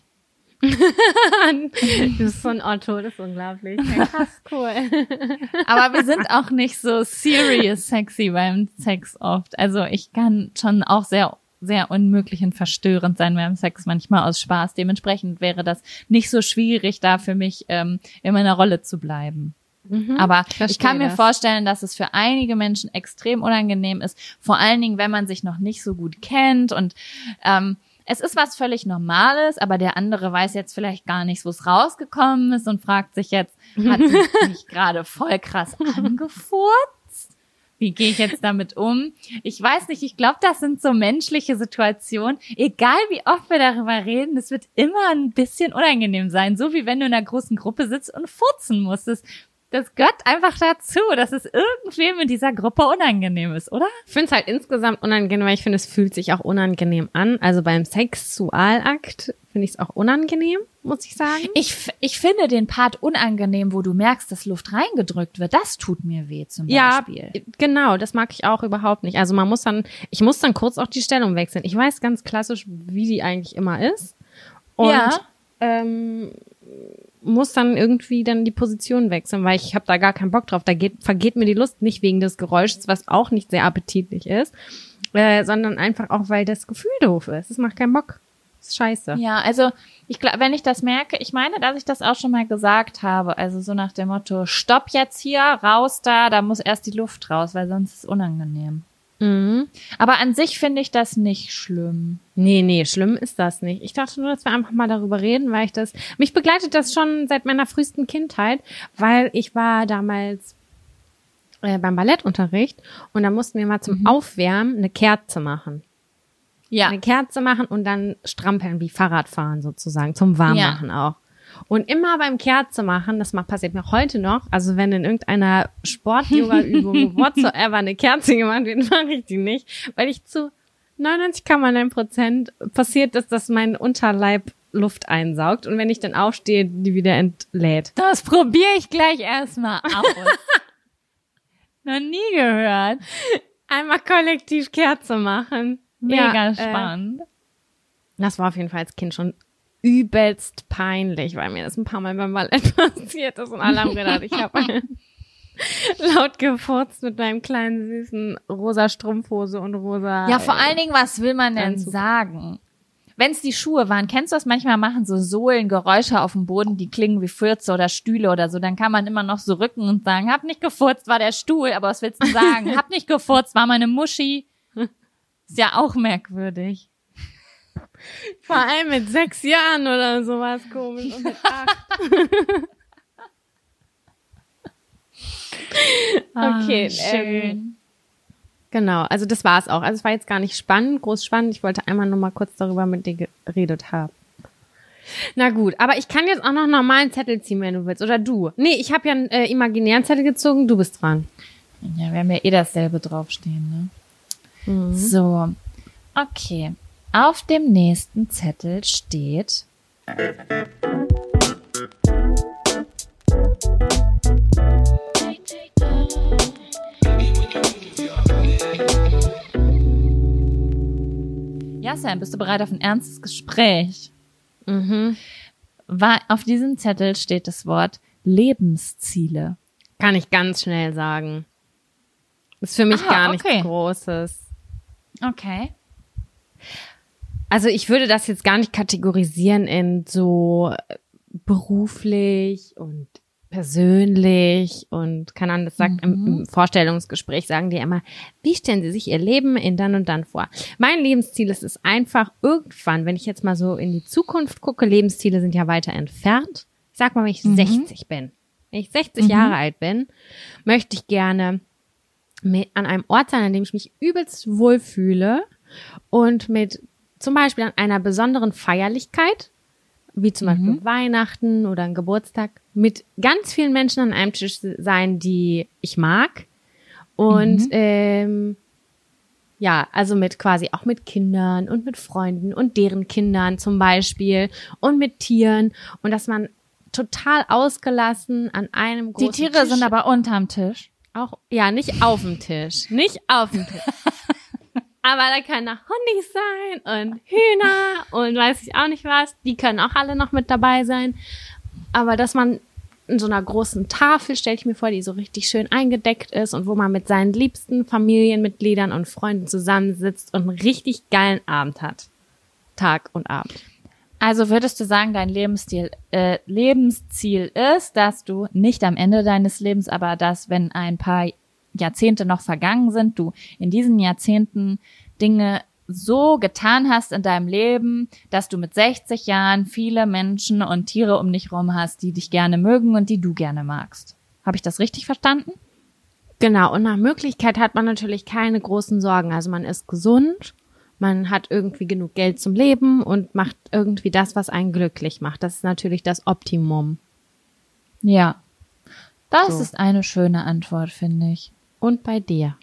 Du bist so ein Otto, das ist unglaublich. Ja, krass, cool.
Aber wir sind auch nicht so serious sexy beim Sex oft. Also ich kann schon auch sehr, sehr unmöglich und verstörend sein beim Sex, manchmal aus Spaß. Dementsprechend wäre das nicht so schwierig, da für mich in meiner Rolle zu bleiben. Aber ich kann mir vorstellen, dass es für einige Menschen extrem unangenehm ist, vor allen Dingen, wenn man sich noch nicht so gut kennt und es ist was völlig Normales, aber der andere weiß jetzt vielleicht gar nicht, wo es rausgekommen ist und fragt sich jetzt, hat sie mich gerade voll krass angefurzt? Wie gehe ich jetzt damit um? Ich weiß nicht, ich glaube, das sind so menschliche Situationen. Egal wie oft wir darüber reden, es wird immer ein bisschen unangenehm sein. So wie wenn du in einer großen Gruppe sitzt und furzen musstest. Das gehört einfach dazu, dass es irgendwem in dieser Gruppe unangenehm ist, oder?
Ich finde es halt insgesamt unangenehm, weil ich finde, es fühlt sich auch unangenehm an. Also beim Sexualakt finde ich es auch unangenehm, muss ich sagen.
Ich finde den Part unangenehm, wo du merkst, dass Luft reingedrückt wird. Das tut mir weh zum Beispiel.
Ja, genau, das mag ich auch überhaupt nicht. Also ich muss dann kurz auch die Stellung wechseln. Ich weiß ganz klassisch, wie die eigentlich immer ist. Und muss dann irgendwie dann die Position wechseln, weil ich habe da gar keinen Bock drauf. Da vergeht mir die Lust nicht wegen des Geräuschs, was auch nicht sehr appetitlich ist, sondern einfach auch, weil das Gefühl doof ist. Es macht keinen Bock. Das ist scheiße.
Ja, also wenn ich das merke, ich meine, dass ich das auch schon mal gesagt habe, also so nach dem Motto, stopp jetzt hier, raus da muss erst die Luft raus, weil sonst ist es unangenehm.
Mhm.
Aber an sich finde ich das nicht schlimm.
Nee, schlimm ist das nicht. Ich dachte nur, dass wir einfach mal darüber reden, weil mich begleitet das schon seit meiner frühesten Kindheit, weil ich war damals beim Ballettunterricht und da mussten wir mal zum Aufwärmen eine Kerze machen.
Ja.
Eine Kerze machen und dann strampeln wie Fahrradfahren sozusagen, zum Warmmachen auch. Und immer beim Kerze machen, das passiert mir heute noch, also wenn in irgendeiner Sport-Yoga-Übung whatsoever eine Kerze gemacht wird, mache ich die nicht, weil ich zu 99,9% passiert ist, dass mein Unterleib Luft einsaugt und wenn ich dann aufstehe, die wieder entlädt.
Das probiere ich gleich erstmal aus. Noch nie gehört.
Einmal kollektiv Kerze machen.
Mega spannend.
Das war auf jeden Fall als Kind schon übelst peinlich, weil mir das ein paar Mal beim Ballett passiert ist und alle haben gedacht, ich habe laut gefurzt mit meinem kleinen süßen rosa Strumpfhose und rosa.
Ja, vor allen Dingen, was will man denn
Anzug
sagen? Wenn es die Schuhe waren, kennst du das? Manchmal machen so Sohlen Geräusche auf dem Boden, die klingen wie Fürze oder Stühle oder so. Dann kann man immer noch so rücken und sagen, hab nicht gefurzt, war der Stuhl, aber was willst du sagen? Hab nicht gefurzt, war meine Muschi. Ist ja auch merkwürdig.
Vor allem mit 6 Jahren oder sowas komisch und mit 8. Okay,
schön.
Genau, also das war's auch. Also es war jetzt gar nicht groß spannend. Ich wollte einmal nur mal kurz darüber mit dir geredet haben. Na gut, aber ich kann jetzt auch noch einen normalen Zettel ziehen, wenn du willst. Oder du. Nee, ich habe ja einen imaginären Zettel gezogen, du bist dran.
Ja, wir haben ja dasselbe draufstehen, ne? Mhm. So, okay. Auf dem nächsten Zettel steht Ja, Sam, bist du bereit auf ein ernstes Gespräch?
Mhm.
Auf diesem Zettel steht das Wort Lebensziele?
Kann ich ganz schnell sagen. Ist für mich gar nichts Großes.
Okay.
Also ich würde das jetzt gar nicht kategorisieren in so beruflich und persönlich und keine Ahnung, das sagt im Vorstellungsgespräch, sagen die immer, wie stellen sie sich ihr Leben in dann und dann vor? Mein Lebensziel ist es einfach irgendwann, wenn ich jetzt mal so in die Zukunft gucke, Lebensziele sind ja weiter entfernt. Ich sag mal, wenn ich 60 bin, wenn ich 60 Jahre alt bin, möchte ich gerne an einem Ort sein, an dem ich mich übelst wohlfühle und mit zum Beispiel an einer besonderen Feierlichkeit, wie zum Beispiel Weihnachten oder ein Geburtstag, mit ganz vielen Menschen an einem Tisch sein, die ich mag. Und ja, also mit quasi auch mit Kindern und mit Freunden und deren Kindern zum Beispiel und mit Tieren. Und dass man total ausgelassen an einem großen Tisch.
Die Tiere sind aber unterm Tisch.
Auch, ja, nicht auf dem Tisch. Nicht auf dem Tisch. Aber da können auch Hundis sein und Hühner und weiß ich auch nicht was. Die können auch alle noch mit dabei sein. Aber dass man in so einer großen Tafel, stelle ich mir vor, die so richtig schön eingedeckt ist und wo man mit seinen liebsten Familienmitgliedern und Freunden zusammensitzt und einen richtig geilen Abend hat. Tag und Abend.
Also würdest du sagen, dein Lebensziel ist, dass du nicht am Ende deines Lebens, aber dass, wenn ein paar Jahrzehnte noch vergangen sind, du in diesen Jahrzehnten Dinge so getan hast in deinem Leben, dass du mit 60 Jahren viele Menschen und Tiere um dich rum hast, die dich gerne mögen und die du gerne magst. Habe ich das richtig verstanden?
Genau, und nach Möglichkeit hat man natürlich keine großen Sorgen. Also man ist gesund, man hat irgendwie genug Geld zum Leben und macht irgendwie das, was einen glücklich macht. Das ist natürlich das Optimum.
Ja, das ist eine schöne Antwort, finde ich.
Und bei dir?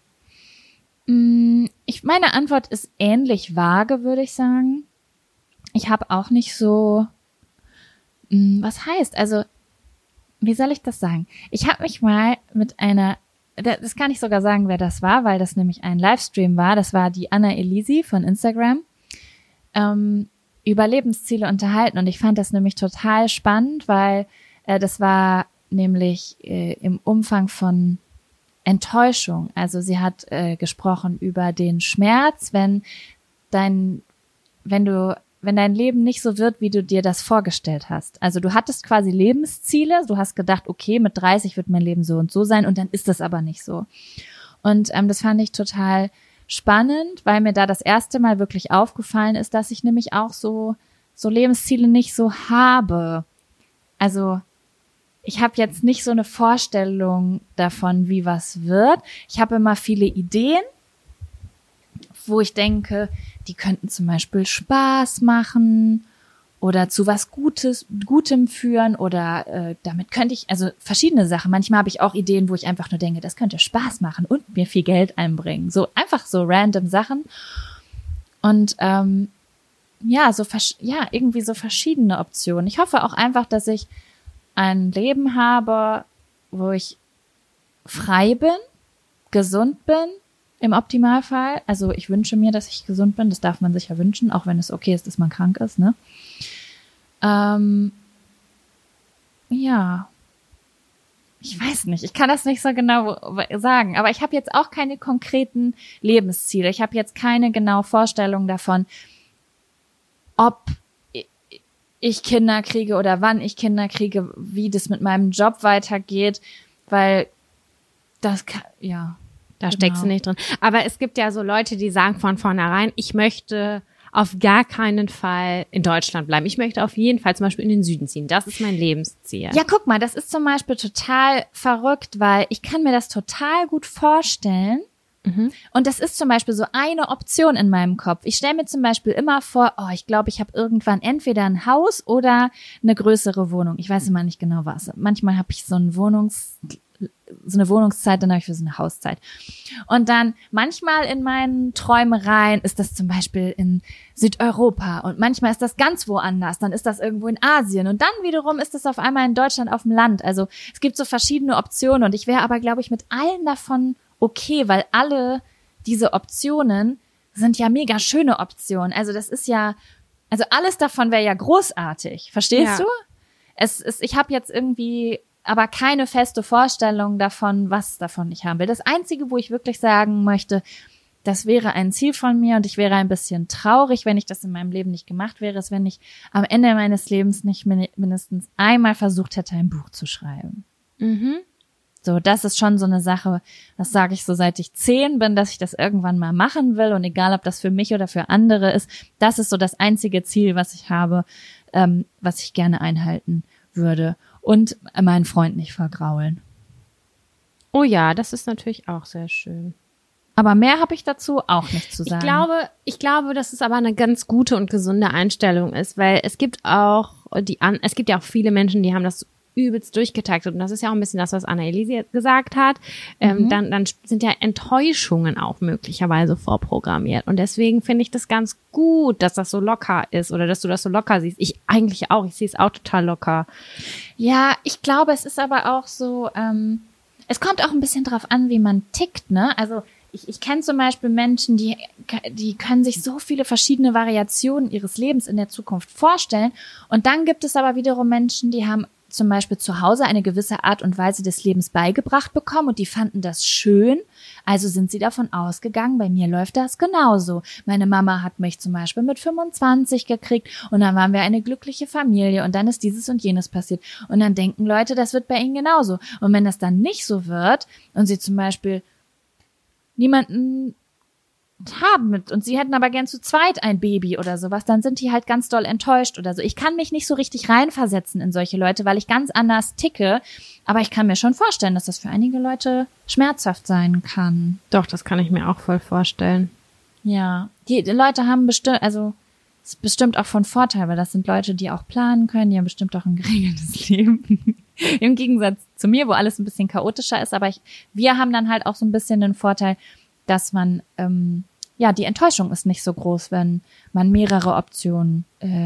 Meine Antwort ist ähnlich vage, würde ich sagen. Ich habe auch nicht so, was heißt, also, wie soll ich das sagen? Ich habe mich mal mit einer, das kann ich sogar sagen, wer das war, weil das nämlich ein Livestream war, das war die Anna Elisi von Instagram, über Lebensziele unterhalten und ich fand das nämlich total spannend, weil das war nämlich im Umfang von Enttäuschung. Also sie hat gesprochen über den Schmerz, wenn dein Leben nicht so wird, wie du dir das vorgestellt hast. Also du hattest quasi Lebensziele, du hast gedacht, okay, mit 30 wird mein Leben so und so sein und dann ist das aber nicht so. Und das fand ich total spannend, weil mir da das erste Mal wirklich aufgefallen ist, dass ich nämlich auch so Lebensziele nicht so habe. Also ich habe jetzt nicht so eine Vorstellung davon, wie was wird. Ich habe immer viele Ideen, wo ich denke, die könnten zum Beispiel Spaß machen oder zu was Gutem führen oder damit könnte ich, also verschiedene Sachen. Manchmal habe ich auch Ideen, wo ich einfach nur denke, das könnte Spaß machen und mir viel Geld einbringen. So einfach so random Sachen. Und irgendwie so verschiedene Optionen. Ich hoffe auch einfach, dass ich ein Leben habe, wo ich frei bin, gesund bin, im Optimalfall. Also ich wünsche mir, dass ich gesund bin. Das darf man sich ja wünschen, auch wenn es okay ist, dass man krank ist, ne? Ja. Ich weiß nicht, ich kann das nicht so genau sagen, aber ich habe jetzt auch keine konkreten Lebensziele. Ich habe jetzt keine genaue Vorstellung davon, ob ich Kinder kriege oder wann ich Kinder kriege, wie das mit meinem Job weitergeht, weil das kann, ja.
Da steckst du nicht drin. Aber es gibt ja so Leute, die sagen von vornherein, ich möchte auf gar keinen Fall in Deutschland bleiben. Ich möchte auf jeden Fall zum Beispiel in den Süden ziehen. Das ist mein Lebensziel.
Ja, guck mal, das ist zum Beispiel total verrückt, weil ich kann mir das total gut vorstellen. Und das ist zum Beispiel so eine Option in meinem Kopf. Ich stelle mir zum Beispiel immer vor, ich glaube, ich habe irgendwann entweder ein Haus oder eine größere Wohnung. Ich weiß immer nicht genau was. Manchmal habe ich so eine Wohnungszeit, dann habe ich für so eine Hauszeit. Und dann manchmal in meinen Träumereien ist das zum Beispiel in Südeuropa und manchmal ist das ganz woanders, dann ist das irgendwo in Asien und dann wiederum ist das auf einmal in Deutschland auf dem Land. Also es gibt so verschiedene Optionen und ich wäre aber, glaube ich, mit allen davon okay, weil alle diese Optionen sind ja mega schöne Optionen. Also das ist ja, also alles davon wäre ja großartig. Verstehst du? ich habe jetzt irgendwie aber keine feste Vorstellung davon, was davon ich haben will. Das Einzige, wo ich wirklich sagen möchte, das wäre ein Ziel von mir und ich wäre ein bisschen traurig, wenn ich das in meinem Leben nicht gemacht wäre, ist, wenn ich am Ende meines Lebens nicht mindestens einmal versucht hätte, ein Buch zu schreiben.
Mhm.
So, das ist schon so eine Sache, das sage ich so, seit ich 10 bin, dass ich das irgendwann mal machen will und egal, ob das für mich oder für andere ist, das ist so das einzige Ziel, was ich habe, was ich gerne einhalten würde und meinen Freund nicht vergraulen.
Oh ja, das ist natürlich auch sehr schön.
Aber mehr habe ich dazu auch nicht zu sagen.
Ich glaube, dass es aber eine ganz gute und gesunde Einstellung ist, weil es gibt ja auch viele Menschen, die haben das übelst durchgetaktet und das ist ja auch ein bisschen das, was Anna-Elise jetzt gesagt hat. Dann sind ja Enttäuschungen auch möglicherweise vorprogrammiert und deswegen finde ich das ganz gut, dass das so locker ist oder dass du das so locker siehst. Ich eigentlich auch, ich sehe es auch total locker.
Ja, ich glaube, es ist aber auch so, es kommt auch ein bisschen drauf an, wie man tickt, ne? Also ich kenne zum Beispiel Menschen, die können sich so viele verschiedene Variationen ihres Lebens in der Zukunft vorstellen. Und dann gibt es aber wiederum Menschen, die haben zum Beispiel zu Hause eine gewisse Art und Weise des Lebens beigebracht bekommen und die fanden das schön. Also sind sie davon ausgegangen, bei mir läuft das genauso. Meine Mama hat mich zum Beispiel mit 25 gekriegt und dann waren wir eine glückliche Familie und dann ist dieses und jenes passiert. Und dann denken Leute, das wird bei ihnen genauso. Und wenn das dann nicht so wird und sie zum Beispiel niemanden haben und sie hätten aber gern zu zweit ein Baby oder sowas, dann sind die halt ganz doll enttäuscht oder so. Ich kann mich nicht so richtig reinversetzen in solche Leute, weil ich ganz anders ticke, aber ich kann mir schon vorstellen, dass das für einige Leute schmerzhaft sein kann.
Doch, das kann ich mir auch voll vorstellen.
Ja, die Leute haben bestimmt, also es ist bestimmt auch von Vorteil, weil das sind Leute, die auch planen können, die haben bestimmt auch ein geregeltes Leben. Im Gegensatz zu mir, wo alles ein bisschen chaotischer ist, aber wir haben dann halt auch so ein bisschen den Vorteil, dass man, die Enttäuschung ist nicht so groß, wenn man mehrere Optionen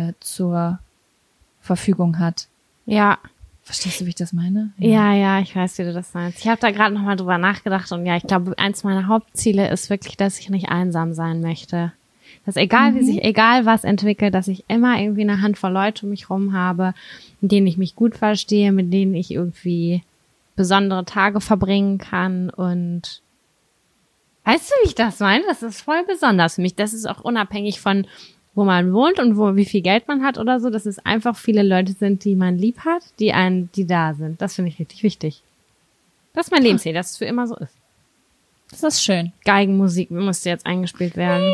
zur Verfügung hat.
Ja.
Verstehst du, wie ich das meine?
Ja, ich weiß, wie du das meinst. Ich habe da gerade nochmal drüber nachgedacht und ja, ich glaube, eins meiner Hauptziele ist wirklich, dass ich nicht einsam sein möchte. Dass egal was entwickelt, dass ich immer irgendwie eine Handvoll Leute um mich rum habe, mit denen ich mich gut verstehe, mit denen ich irgendwie besondere Tage verbringen kann und weißt du, wie ich das meine? Das ist voll besonders für mich. Das ist auch unabhängig von, wo man wohnt und wie viel Geld man hat oder so, dass es einfach viele Leute sind, die man lieb hat, die da sind. Das finde ich richtig wichtig. Das ist mein Lebensziel, dass es für immer so ist.
Das ist schön.
Geigenmusik musste jetzt eingespielt werden.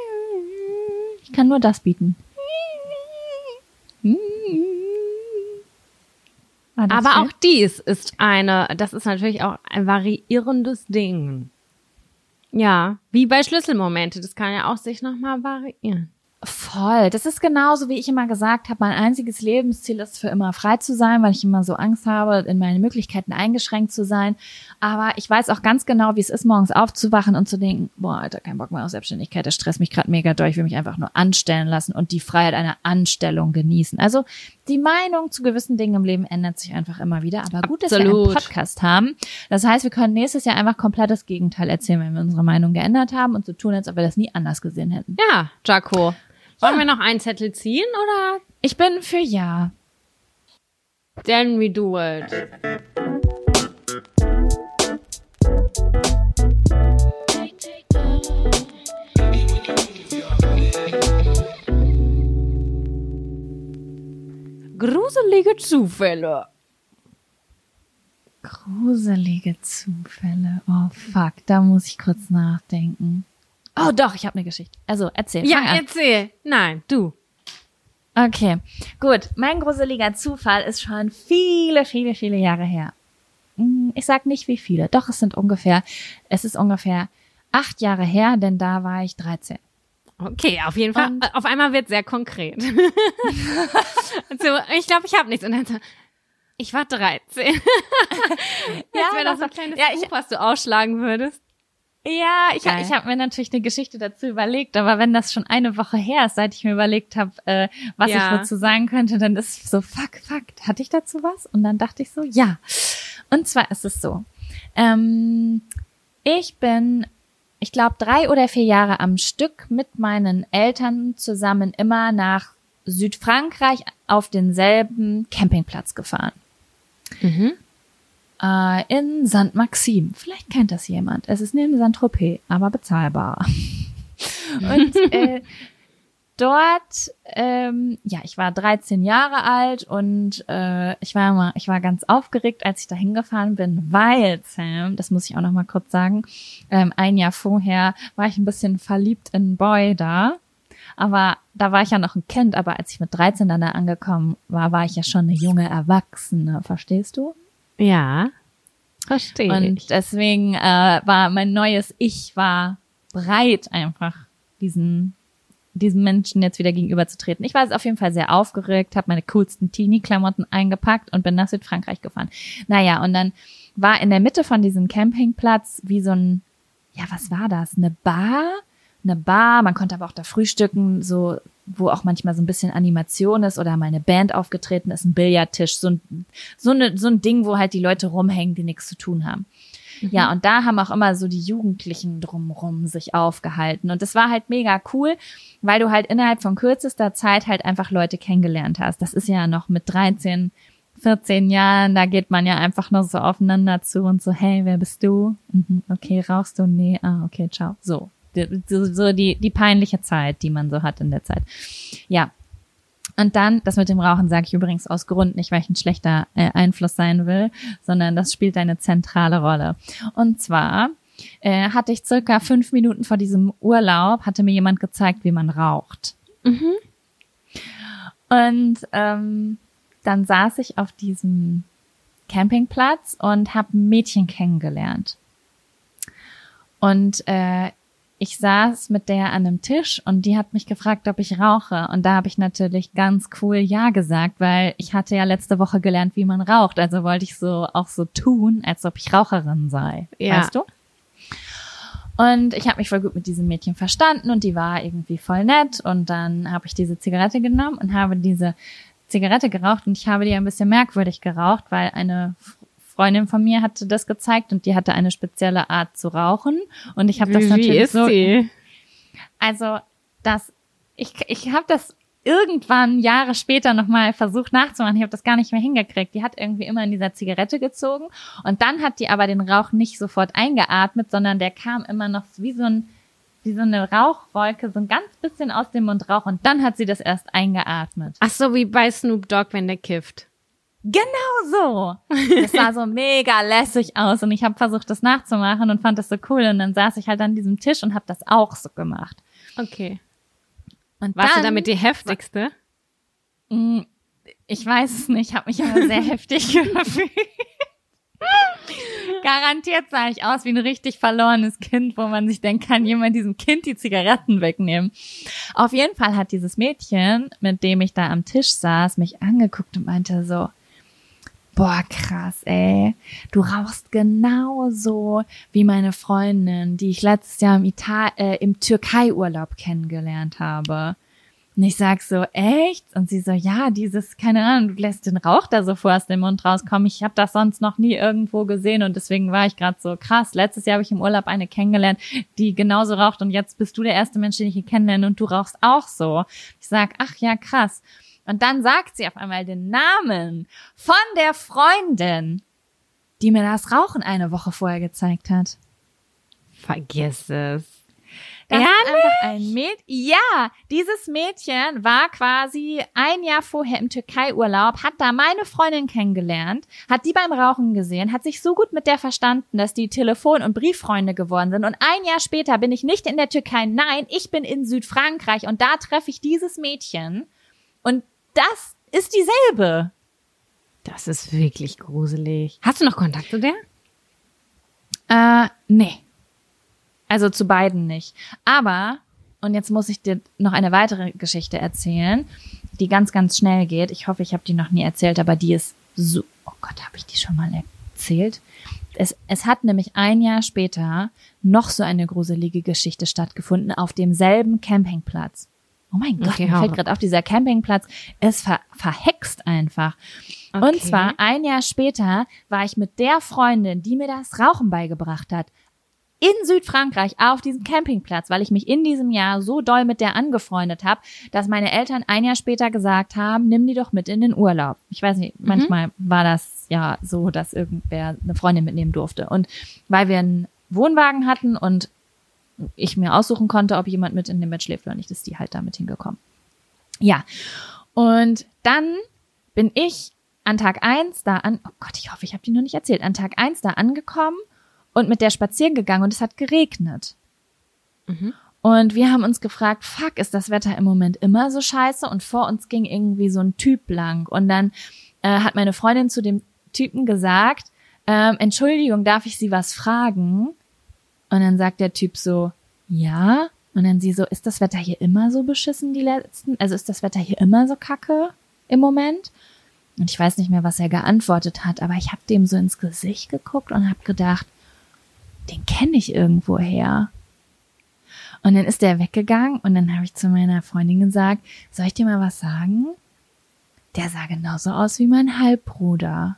Ich kann nur das bieten.
Aber auch dies ist das ist natürlich auch ein variierendes Ding. Ja, wie bei Schlüsselmomente, das kann ja auch sich nochmal variieren.
Voll. Das ist genauso, wie ich immer gesagt habe, mein einziges Lebensziel ist für immer frei zu sein, weil ich immer so Angst habe, in meine Möglichkeiten eingeschränkt zu sein. Aber ich weiß auch ganz genau, wie es ist, morgens aufzuwachen und zu denken, boah, Alter, kein Bock mehr auf Selbstständigkeit, das stresst mich gerade mega doll, ich will mich einfach nur anstellen lassen und die Freiheit einer Anstellung genießen. Also die Meinung zu gewissen Dingen im Leben ändert sich einfach immer wieder. Aber gut, dass wir einen Podcast haben. Das heißt, wir können nächstes Jahr einfach komplett das Gegenteil erzählen, wenn wir unsere Meinung geändert haben und so tun, als ob wir das nie anders gesehen hätten.
Ja, Jaco. Wollen wir noch einen Zettel ziehen, oder?
Ich bin für ja.
Then we do it. Gruselige Zufälle.
Gruselige Zufälle. Oh fuck, da muss ich kurz nachdenken. Oh doch, ich habe eine Geschichte. Also erzähl.
Ja, erzähl. Nein, du.
Okay, gut. Mein gruseliger Zufall ist schon viele, viele, viele Jahre her. Ich sag nicht wie viele. Doch, es ist ungefähr 8 Jahre her, denn da war ich 13.
Okay, auf jeden Fall. Auf einmal wird sehr konkret. Also, ich glaube, ich habe nichts. Und dann so, ich war 13. Jetzt wäre das so ein kleines Buch, was du ausschlagen würdest.
Ja, ich hab mir natürlich eine Geschichte dazu überlegt, aber wenn das schon eine Woche her ist, seit ich mir überlegt habe, was ich dazu sagen könnte, dann ist so, fuck, hatte ich dazu was? Und dann dachte ich so, ja. Und zwar ist es so, ich bin, ich glaube, 3 oder 4 Jahre am Stück mit meinen Eltern zusammen immer nach Südfrankreich auf denselben Campingplatz gefahren. In Saint-Maxime. Vielleicht kennt das jemand. Es ist neben Saint-Tropez, aber bezahlbar. Und dort, ich war 13 Jahre alt und ich war ganz aufgeregt, als ich da hingefahren bin, weil, Sam, das muss ich auch noch mal kurz sagen, ein Jahr vorher war ich ein bisschen verliebt in einen Boy da. Aber da war ich ja noch ein Kind, aber als ich mit 13 dann da angekommen war ich ja schon eine junge Erwachsene, verstehst du?
Ja, verstehe.
Und deswegen war mein neues Ich war bereit, einfach diesem Menschen jetzt wieder gegenüberzutreten. Ich war auf jeden Fall sehr aufgeregt, habe meine coolsten Teenie-Klamotten eingepackt und bin nach Südfrankreich gefahren. Naja, und dann war in der Mitte von diesem Campingplatz wie so ein, ja, was war das? Eine Bar, man konnte aber auch da frühstücken, so, wo auch manchmal so ein bisschen Animation ist oder mal eine Band aufgetreten ist, ein Billardtisch, so ein Ding, wo halt die Leute rumhängen, die nichts zu tun haben. Ja, und da haben auch immer so die Jugendlichen drumrum sich aufgehalten. Und das war halt mega cool, weil du halt innerhalb von kürzester Zeit halt einfach Leute kennengelernt hast. Das ist ja noch mit 13, 14 Jahren, da geht man ja einfach noch so aufeinander zu und so, hey, wer bist du? Okay, rauchst du? Nee, okay, ciao. So die peinliche Zeit, die man so hat in der Zeit. Ja. Und dann, das mit dem Rauchen sage ich übrigens aus Grund, nicht weil ich ein schlechter Einfluss sein will, sondern das spielt eine zentrale Rolle. Und zwar hatte ich circa 5 Minuten vor diesem Urlaub, hatte mir jemand gezeigt, wie man raucht. Und dann saß ich auf diesem Campingplatz und habe ein Mädchen kennengelernt. Und ich saß mit der an einem Tisch und die hat mich gefragt, ob ich rauche. Und da habe ich natürlich ganz cool Ja gesagt, weil ich hatte ja letzte Woche gelernt, wie man raucht. Also wollte ich auch so tun, als ob ich Raucherin sei. Ja. Weißt du? Und ich habe mich voll gut mit diesem Mädchen verstanden und die war irgendwie voll nett. Und dann habe ich diese Zigarette genommen und habe diese Zigarette geraucht. Und ich habe die ein bisschen merkwürdig geraucht, weil eine Freundin von mir hatte das gezeigt und die hatte eine spezielle Art zu rauchen und ich habe das natürlich
Wie ist
so.
Sie?
Also ich habe das irgendwann Jahre später nochmal versucht nachzumachen. Ich habe das gar nicht mehr hingekriegt. Die hat irgendwie immer in dieser Zigarette gezogen und dann hat die aber den Rauch nicht sofort eingeatmet, sondern der kam immer noch wie so eine Rauchwolke, so ein ganz bisschen aus dem Mund Rauch und dann hat sie das erst eingeatmet.
Ach so, wie bei Snoop Dogg, wenn der kifft.
Genau so. Das sah so mega lässig aus und ich habe versucht, das nachzumachen und fand das so cool und dann saß ich halt an diesem Tisch und habe das auch so gemacht.
Okay.
Und
warst du damit die heftigste?
Ich weiß es nicht, ich habe mich aber sehr heftig gefühlt. Garantiert sah ich aus wie ein richtig verlorenes Kind, wo man sich denkt, kann jemand diesem Kind die Zigaretten wegnehmen. Auf jeden Fall hat dieses Mädchen, mit dem ich da am Tisch saß, mich angeguckt und meinte so, boah, krass, ey, du rauchst genauso wie meine Freundin, die ich letztes Jahr im Türkei-Urlaub kennengelernt habe. Und ich sag so, echt? Und sie so, ja, keine Ahnung, du lässt den Rauch da so vor aus dem Mund rauskommen. Ich habe das sonst noch nie irgendwo gesehen und deswegen war ich gerade so krass. Letztes Jahr habe ich im Urlaub eine kennengelernt, die genauso raucht und jetzt bist du der erste Mensch, den ich hier kennenlerne und du rauchst auch so. Ich sag, ach ja, krass. Und dann sagt sie auf einmal den Namen von der Freundin, die mir das Rauchen eine Woche vorher gezeigt hat.
Vergiss es.
Das ist einfach ein Mädchen. Ja, dieses Mädchen war quasi ein Jahr vorher im Türkei-Urlaub, hat da meine Freundin kennengelernt, hat die beim Rauchen gesehen, hat sich so gut mit der verstanden, dass die Telefon- und Brieffreunde geworden sind. Und ein Jahr später bin ich nicht in der Türkei, nein, ich bin in Südfrankreich und da treffe ich dieses Mädchen. Und das ist dieselbe.
Das ist wirklich gruselig. Hast du noch Kontakt zu der?
Nee. Also zu beiden nicht. Aber, und jetzt muss ich dir noch eine weitere Geschichte erzählen, die ganz, ganz schnell geht. Ich hoffe, ich habe die noch nie erzählt, aber die ist so, oh Gott, habe ich die schon mal erzählt? Es hat nämlich ein Jahr später noch so eine gruselige Geschichte stattgefunden auf demselben Campingplatz. Oh mein Gott, mir fällt gerade auf, dieser Campingplatz ist verhext einfach. Okay. Und zwar ein Jahr später war ich mit der Freundin, die mir das Rauchen beigebracht hat, in Südfrankreich auf diesem Campingplatz, weil ich mich in diesem Jahr so doll mit der angefreundet habe, dass meine Eltern ein Jahr später gesagt haben, nimm die doch mit in den Urlaub. Ich weiß nicht, manchmal war das ja so, dass irgendwer eine Freundin mitnehmen durfte. Und weil wir einen Wohnwagen hatten und ich mir aussuchen konnte, ob jemand mit in dem Bett schläft oder nicht, ist die halt damit hingekommen. Ja, und dann bin ich an Tag 1 oh Gott, ich hoffe, ich habe die noch nicht erzählt, an Tag 1 da angekommen und mit der spazieren gegangen und es hat geregnet. Und wir haben uns gefragt, fuck, ist das Wetter im Moment immer so scheiße? Und vor uns ging irgendwie so ein Typ lang. Und dann hat meine Freundin zu dem Typen gesagt, Entschuldigung, darf ich Sie was fragen? Und dann sagt der Typ so, ja. Und dann sie so, ist das Wetter hier immer so beschissen, ist das Wetter hier immer so kacke im Moment? Und ich weiß nicht mehr, was er geantwortet hat, aber ich habe dem so ins Gesicht geguckt und habe gedacht, den kenne ich irgendwo her. Und dann ist der weggegangen und dann habe ich zu meiner Freundin gesagt, soll ich dir mal was sagen? Der sah genauso aus wie mein Halbbruder.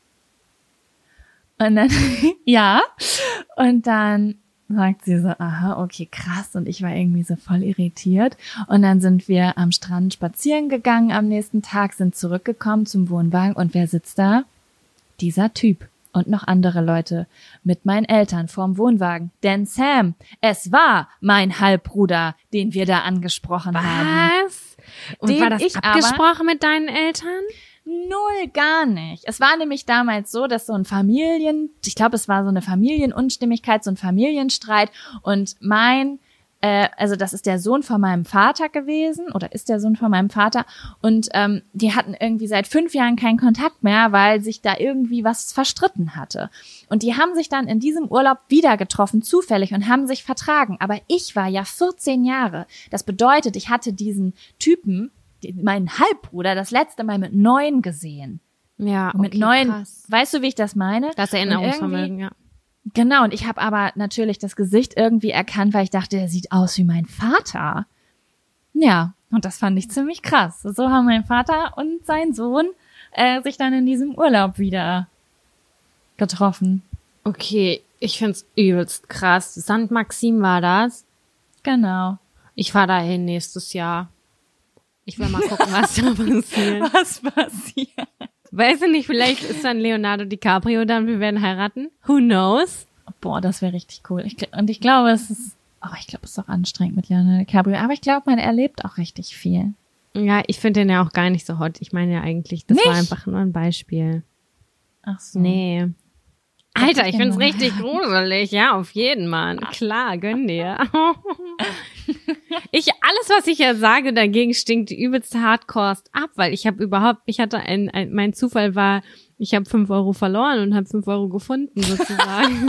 Und dann, ja, und dann sagt sie so, aha, okay, krass. Und ich war irgendwie so voll irritiert. Und dann sind wir am Strand spazieren gegangen am nächsten Tag, sind zurückgekommen zum Wohnwagen. Und wer sitzt da? Dieser Typ. Und noch andere Leute mit meinen Eltern vorm Wohnwagen. Denn Sam, es war mein Halbbruder, den wir da angesprochen haben.
Was? Und war das abgesprochen mit deinen Eltern?
Null, gar nicht. Es war nämlich damals so, dass ich glaube, es war so eine Familienunstimmigkeit, so ein Familienstreit und das ist der Sohn von meinem Vater gewesen oder ist der Sohn von meinem Vater und die hatten irgendwie seit 5 Jahren keinen Kontakt mehr, weil sich da irgendwie was verstritten hatte. Und die haben sich dann in diesem Urlaub wieder getroffen, zufällig, und haben sich vertragen. Aber ich war ja 14 Jahre. Das bedeutet, ich hatte diesen Typen, meinen Halbbruder, das letzte Mal mit 9 gesehen.
Ja, okay,
mit 9,
krass.
Weißt du, wie ich das meine?
Das Erinnerungsvermögen, ja.
Genau, und ich habe aber natürlich das Gesicht irgendwie erkannt, weil ich dachte, er sieht aus wie mein Vater. Ja, und das fand ich ziemlich krass. So haben mein Vater und sein Sohn sich dann in diesem Urlaub wieder getroffen.
Okay, ich find's übelst krass. St. Maxim war das?
Genau.
Ich fahr dahin nächstes Jahr. Ich will mal gucken, was da passiert.
Was passiert?
Weiß ich nicht, vielleicht ist dann Leonardo DiCaprio da und wir werden heiraten. Who knows?
Boah, das wäre richtig cool. Ich glaube, es ist auch anstrengend mit Leonardo DiCaprio. Aber ich glaube, man erlebt auch richtig viel.
Ja, ich finde den ja auch gar nicht so hot. Ich meine ja eigentlich, das war einfach nur ein Beispiel.
Ach so.
Nee. Alter, ich find's richtig gruselig. Ja, auf jeden, Mann. Klar, gönn dir. Alles, was ich ja sage, dagegen stinkt übelst hardcore ab, weil mein Zufall war, ich habe 5 Euro verloren und habe 5 Euro gefunden, sozusagen.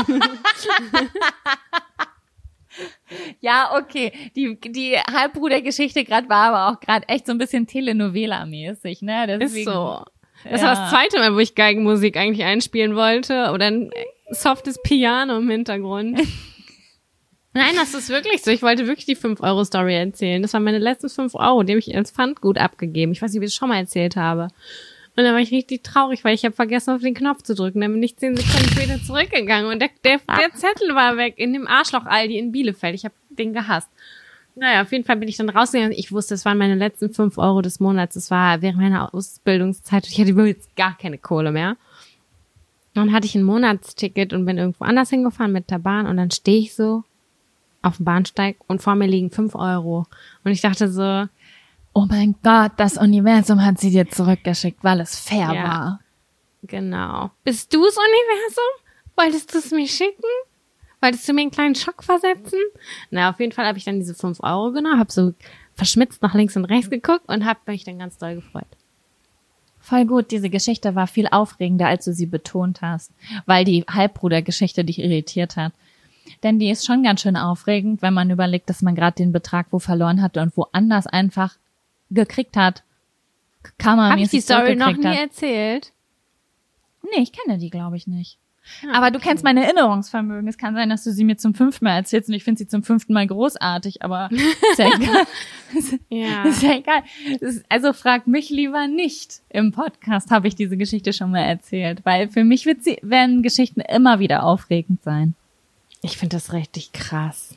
Ja, okay. Die Halbbrudergeschichte gerade war aber auch gerade echt so ein bisschen Telenovela-mäßig, ne? Deswegen,
ist so. Das war das zweite Mal, wo ich Geigenmusik eigentlich einspielen wollte oder ein softes Piano im Hintergrund. Nein, das ist wirklich so. Ich wollte wirklich die 5-Euro-Story erzählen. Das waren meine letzten 5 Euro, die habe ich als Pfandgut abgegeben. Ich weiß nicht, wie ich es schon mal erzählt habe. Und dann war ich richtig traurig, weil ich habe vergessen, auf den Knopf zu drücken. Dann bin ich 10 Sekunden später zurückgegangen und der Zettel war weg in dem Arschloch Aldi in Bielefeld. Ich habe den gehasst. Naja, auf jeden Fall bin ich dann rausgegangen. Ich wusste, es waren meine letzten 5 Euro des Monats. Das war während meiner Ausbildungszeit. Ich hatte jetzt gar keine Kohle mehr. Dann hatte ich ein Monatsticket und bin irgendwo anders hingefahren mit der Bahn. Und dann stehe ich so auf dem Bahnsteig und vor mir liegen 5 Euro. Und ich dachte so,
oh mein Gott, das Universum hat sie dir zurückgeschickt, weil es fair war.
Genau. Bist du's Universum? Wolltest du es mir schicken? Wolltest du mir einen kleinen Schock versetzen? Na, auf jeden Fall habe ich dann diese 5 Euro genommen, habe so verschmitzt nach links und rechts geguckt und habe mich dann ganz doll gefreut.
Voll gut, diese Geschichte war viel aufregender, als du sie betont hast, weil die Halbbrudergeschichte dich irritiert hat. Denn die ist schon ganz schön aufregend, wenn man überlegt, dass man gerade den Betrag wo verloren hatte und woanders einfach gekriegt hat.
Habe ich die Story noch nie erzählt?
Nee, ich kenne die, glaube ich, nicht. Ja, aber du kennst mein Erinnerungsvermögen. Es kann sein, dass du sie mir zum 5. Mal erzählst und ich finde sie zum 5. Mal großartig, aber ist ja egal. Ist ja egal. Also frag mich lieber nicht im Podcast, habe ich diese Geschichte schon mal erzählt, weil für mich werden Geschichten immer wieder aufregend sein.
Ich finde das richtig krass.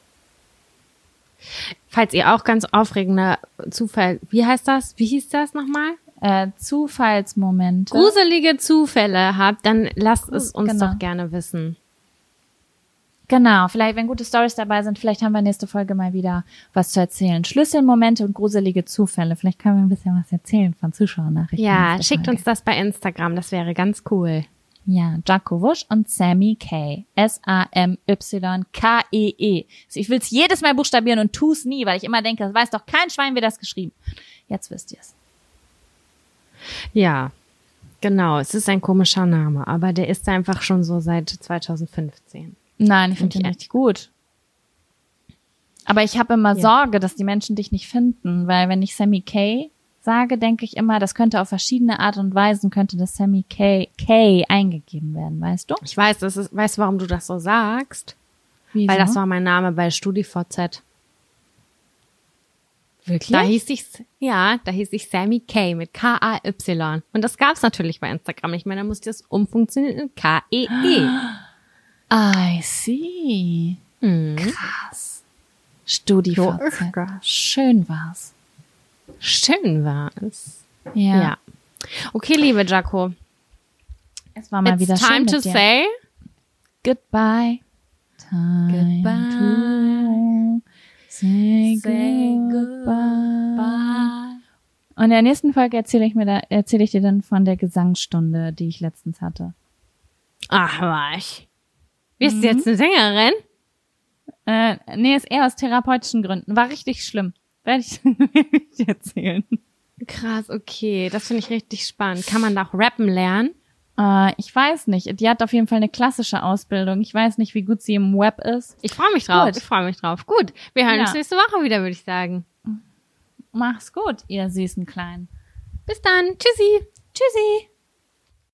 Falls ihr auch ganz aufregende wie hieß das nochmal?
Zufallsmomente.
Gruselige Zufälle habt, dann lasst es uns doch gerne wissen.
Genau, vielleicht, wenn gute Storys dabei sind, vielleicht haben wir nächste Folge mal wieder was zu erzählen. Schlüsselmomente und gruselige Zufälle. Vielleicht können wir ein bisschen was erzählen von Zuschauernachrichten.
Ja, schickt uns das bei Instagram, das wäre ganz cool.
Ja, Jaco Wusch und Sammy K. SAMYKEE. Ich will es jedes Mal buchstabieren und tu's nie, weil ich immer denke, das weiß doch kein Schwein, wie das geschrieben. Jetzt wisst ihr es.
Ja, genau. Es ist ein komischer Name, aber der ist einfach schon so seit 2015.
Nein, ich finde ihn richtig gut. Aber ich habe immer Sorge, dass die Menschen dich nicht finden, weil wenn ich Sammy K sage, denke ich immer, das könnte auf verschiedene Art und Weisen, könnte das Sammy K eingegeben werden, weißt du?
Ich weiß, weißt du, warum du das so sagst?
Wieso?
Weil das war mein Name bei StudiVZ.
Wirklich?
Da hieß ich Sammy K mit K-A-Y. Und das gab's natürlich bei Instagram nicht mehr, da musste es umfunktionieren in K-E-E.
I see. Krass. StudiVZ. Schön war's.
Schön war's.
Ja.
Okay, liebe Jaco.
Es war mal wieder schön
It's time to say
goodbye.
Goodbye.
To say goodbye. Und in der nächsten Folge erzähle ich dir dann von der Gesangsstunde, die ich letztens hatte.
Ach, was? Bist du jetzt eine Sängerin?
Nee, ist eher aus therapeutischen Gründen. War richtig schlimm. Werde ich dir erzählen.
Krass, okay. Das finde ich richtig spannend. Kann man da auch rappen lernen?
Ich weiß nicht. Die hat auf jeden Fall eine klassische Ausbildung. Ich weiß nicht, wie gut sie im Web ist.
Ich freue mich drauf. Gut, wir hören uns nächste Woche wieder, würde ich sagen.
Mach's gut, ihr süßen Kleinen.
Bis dann. Tschüssi.
Tschüssi.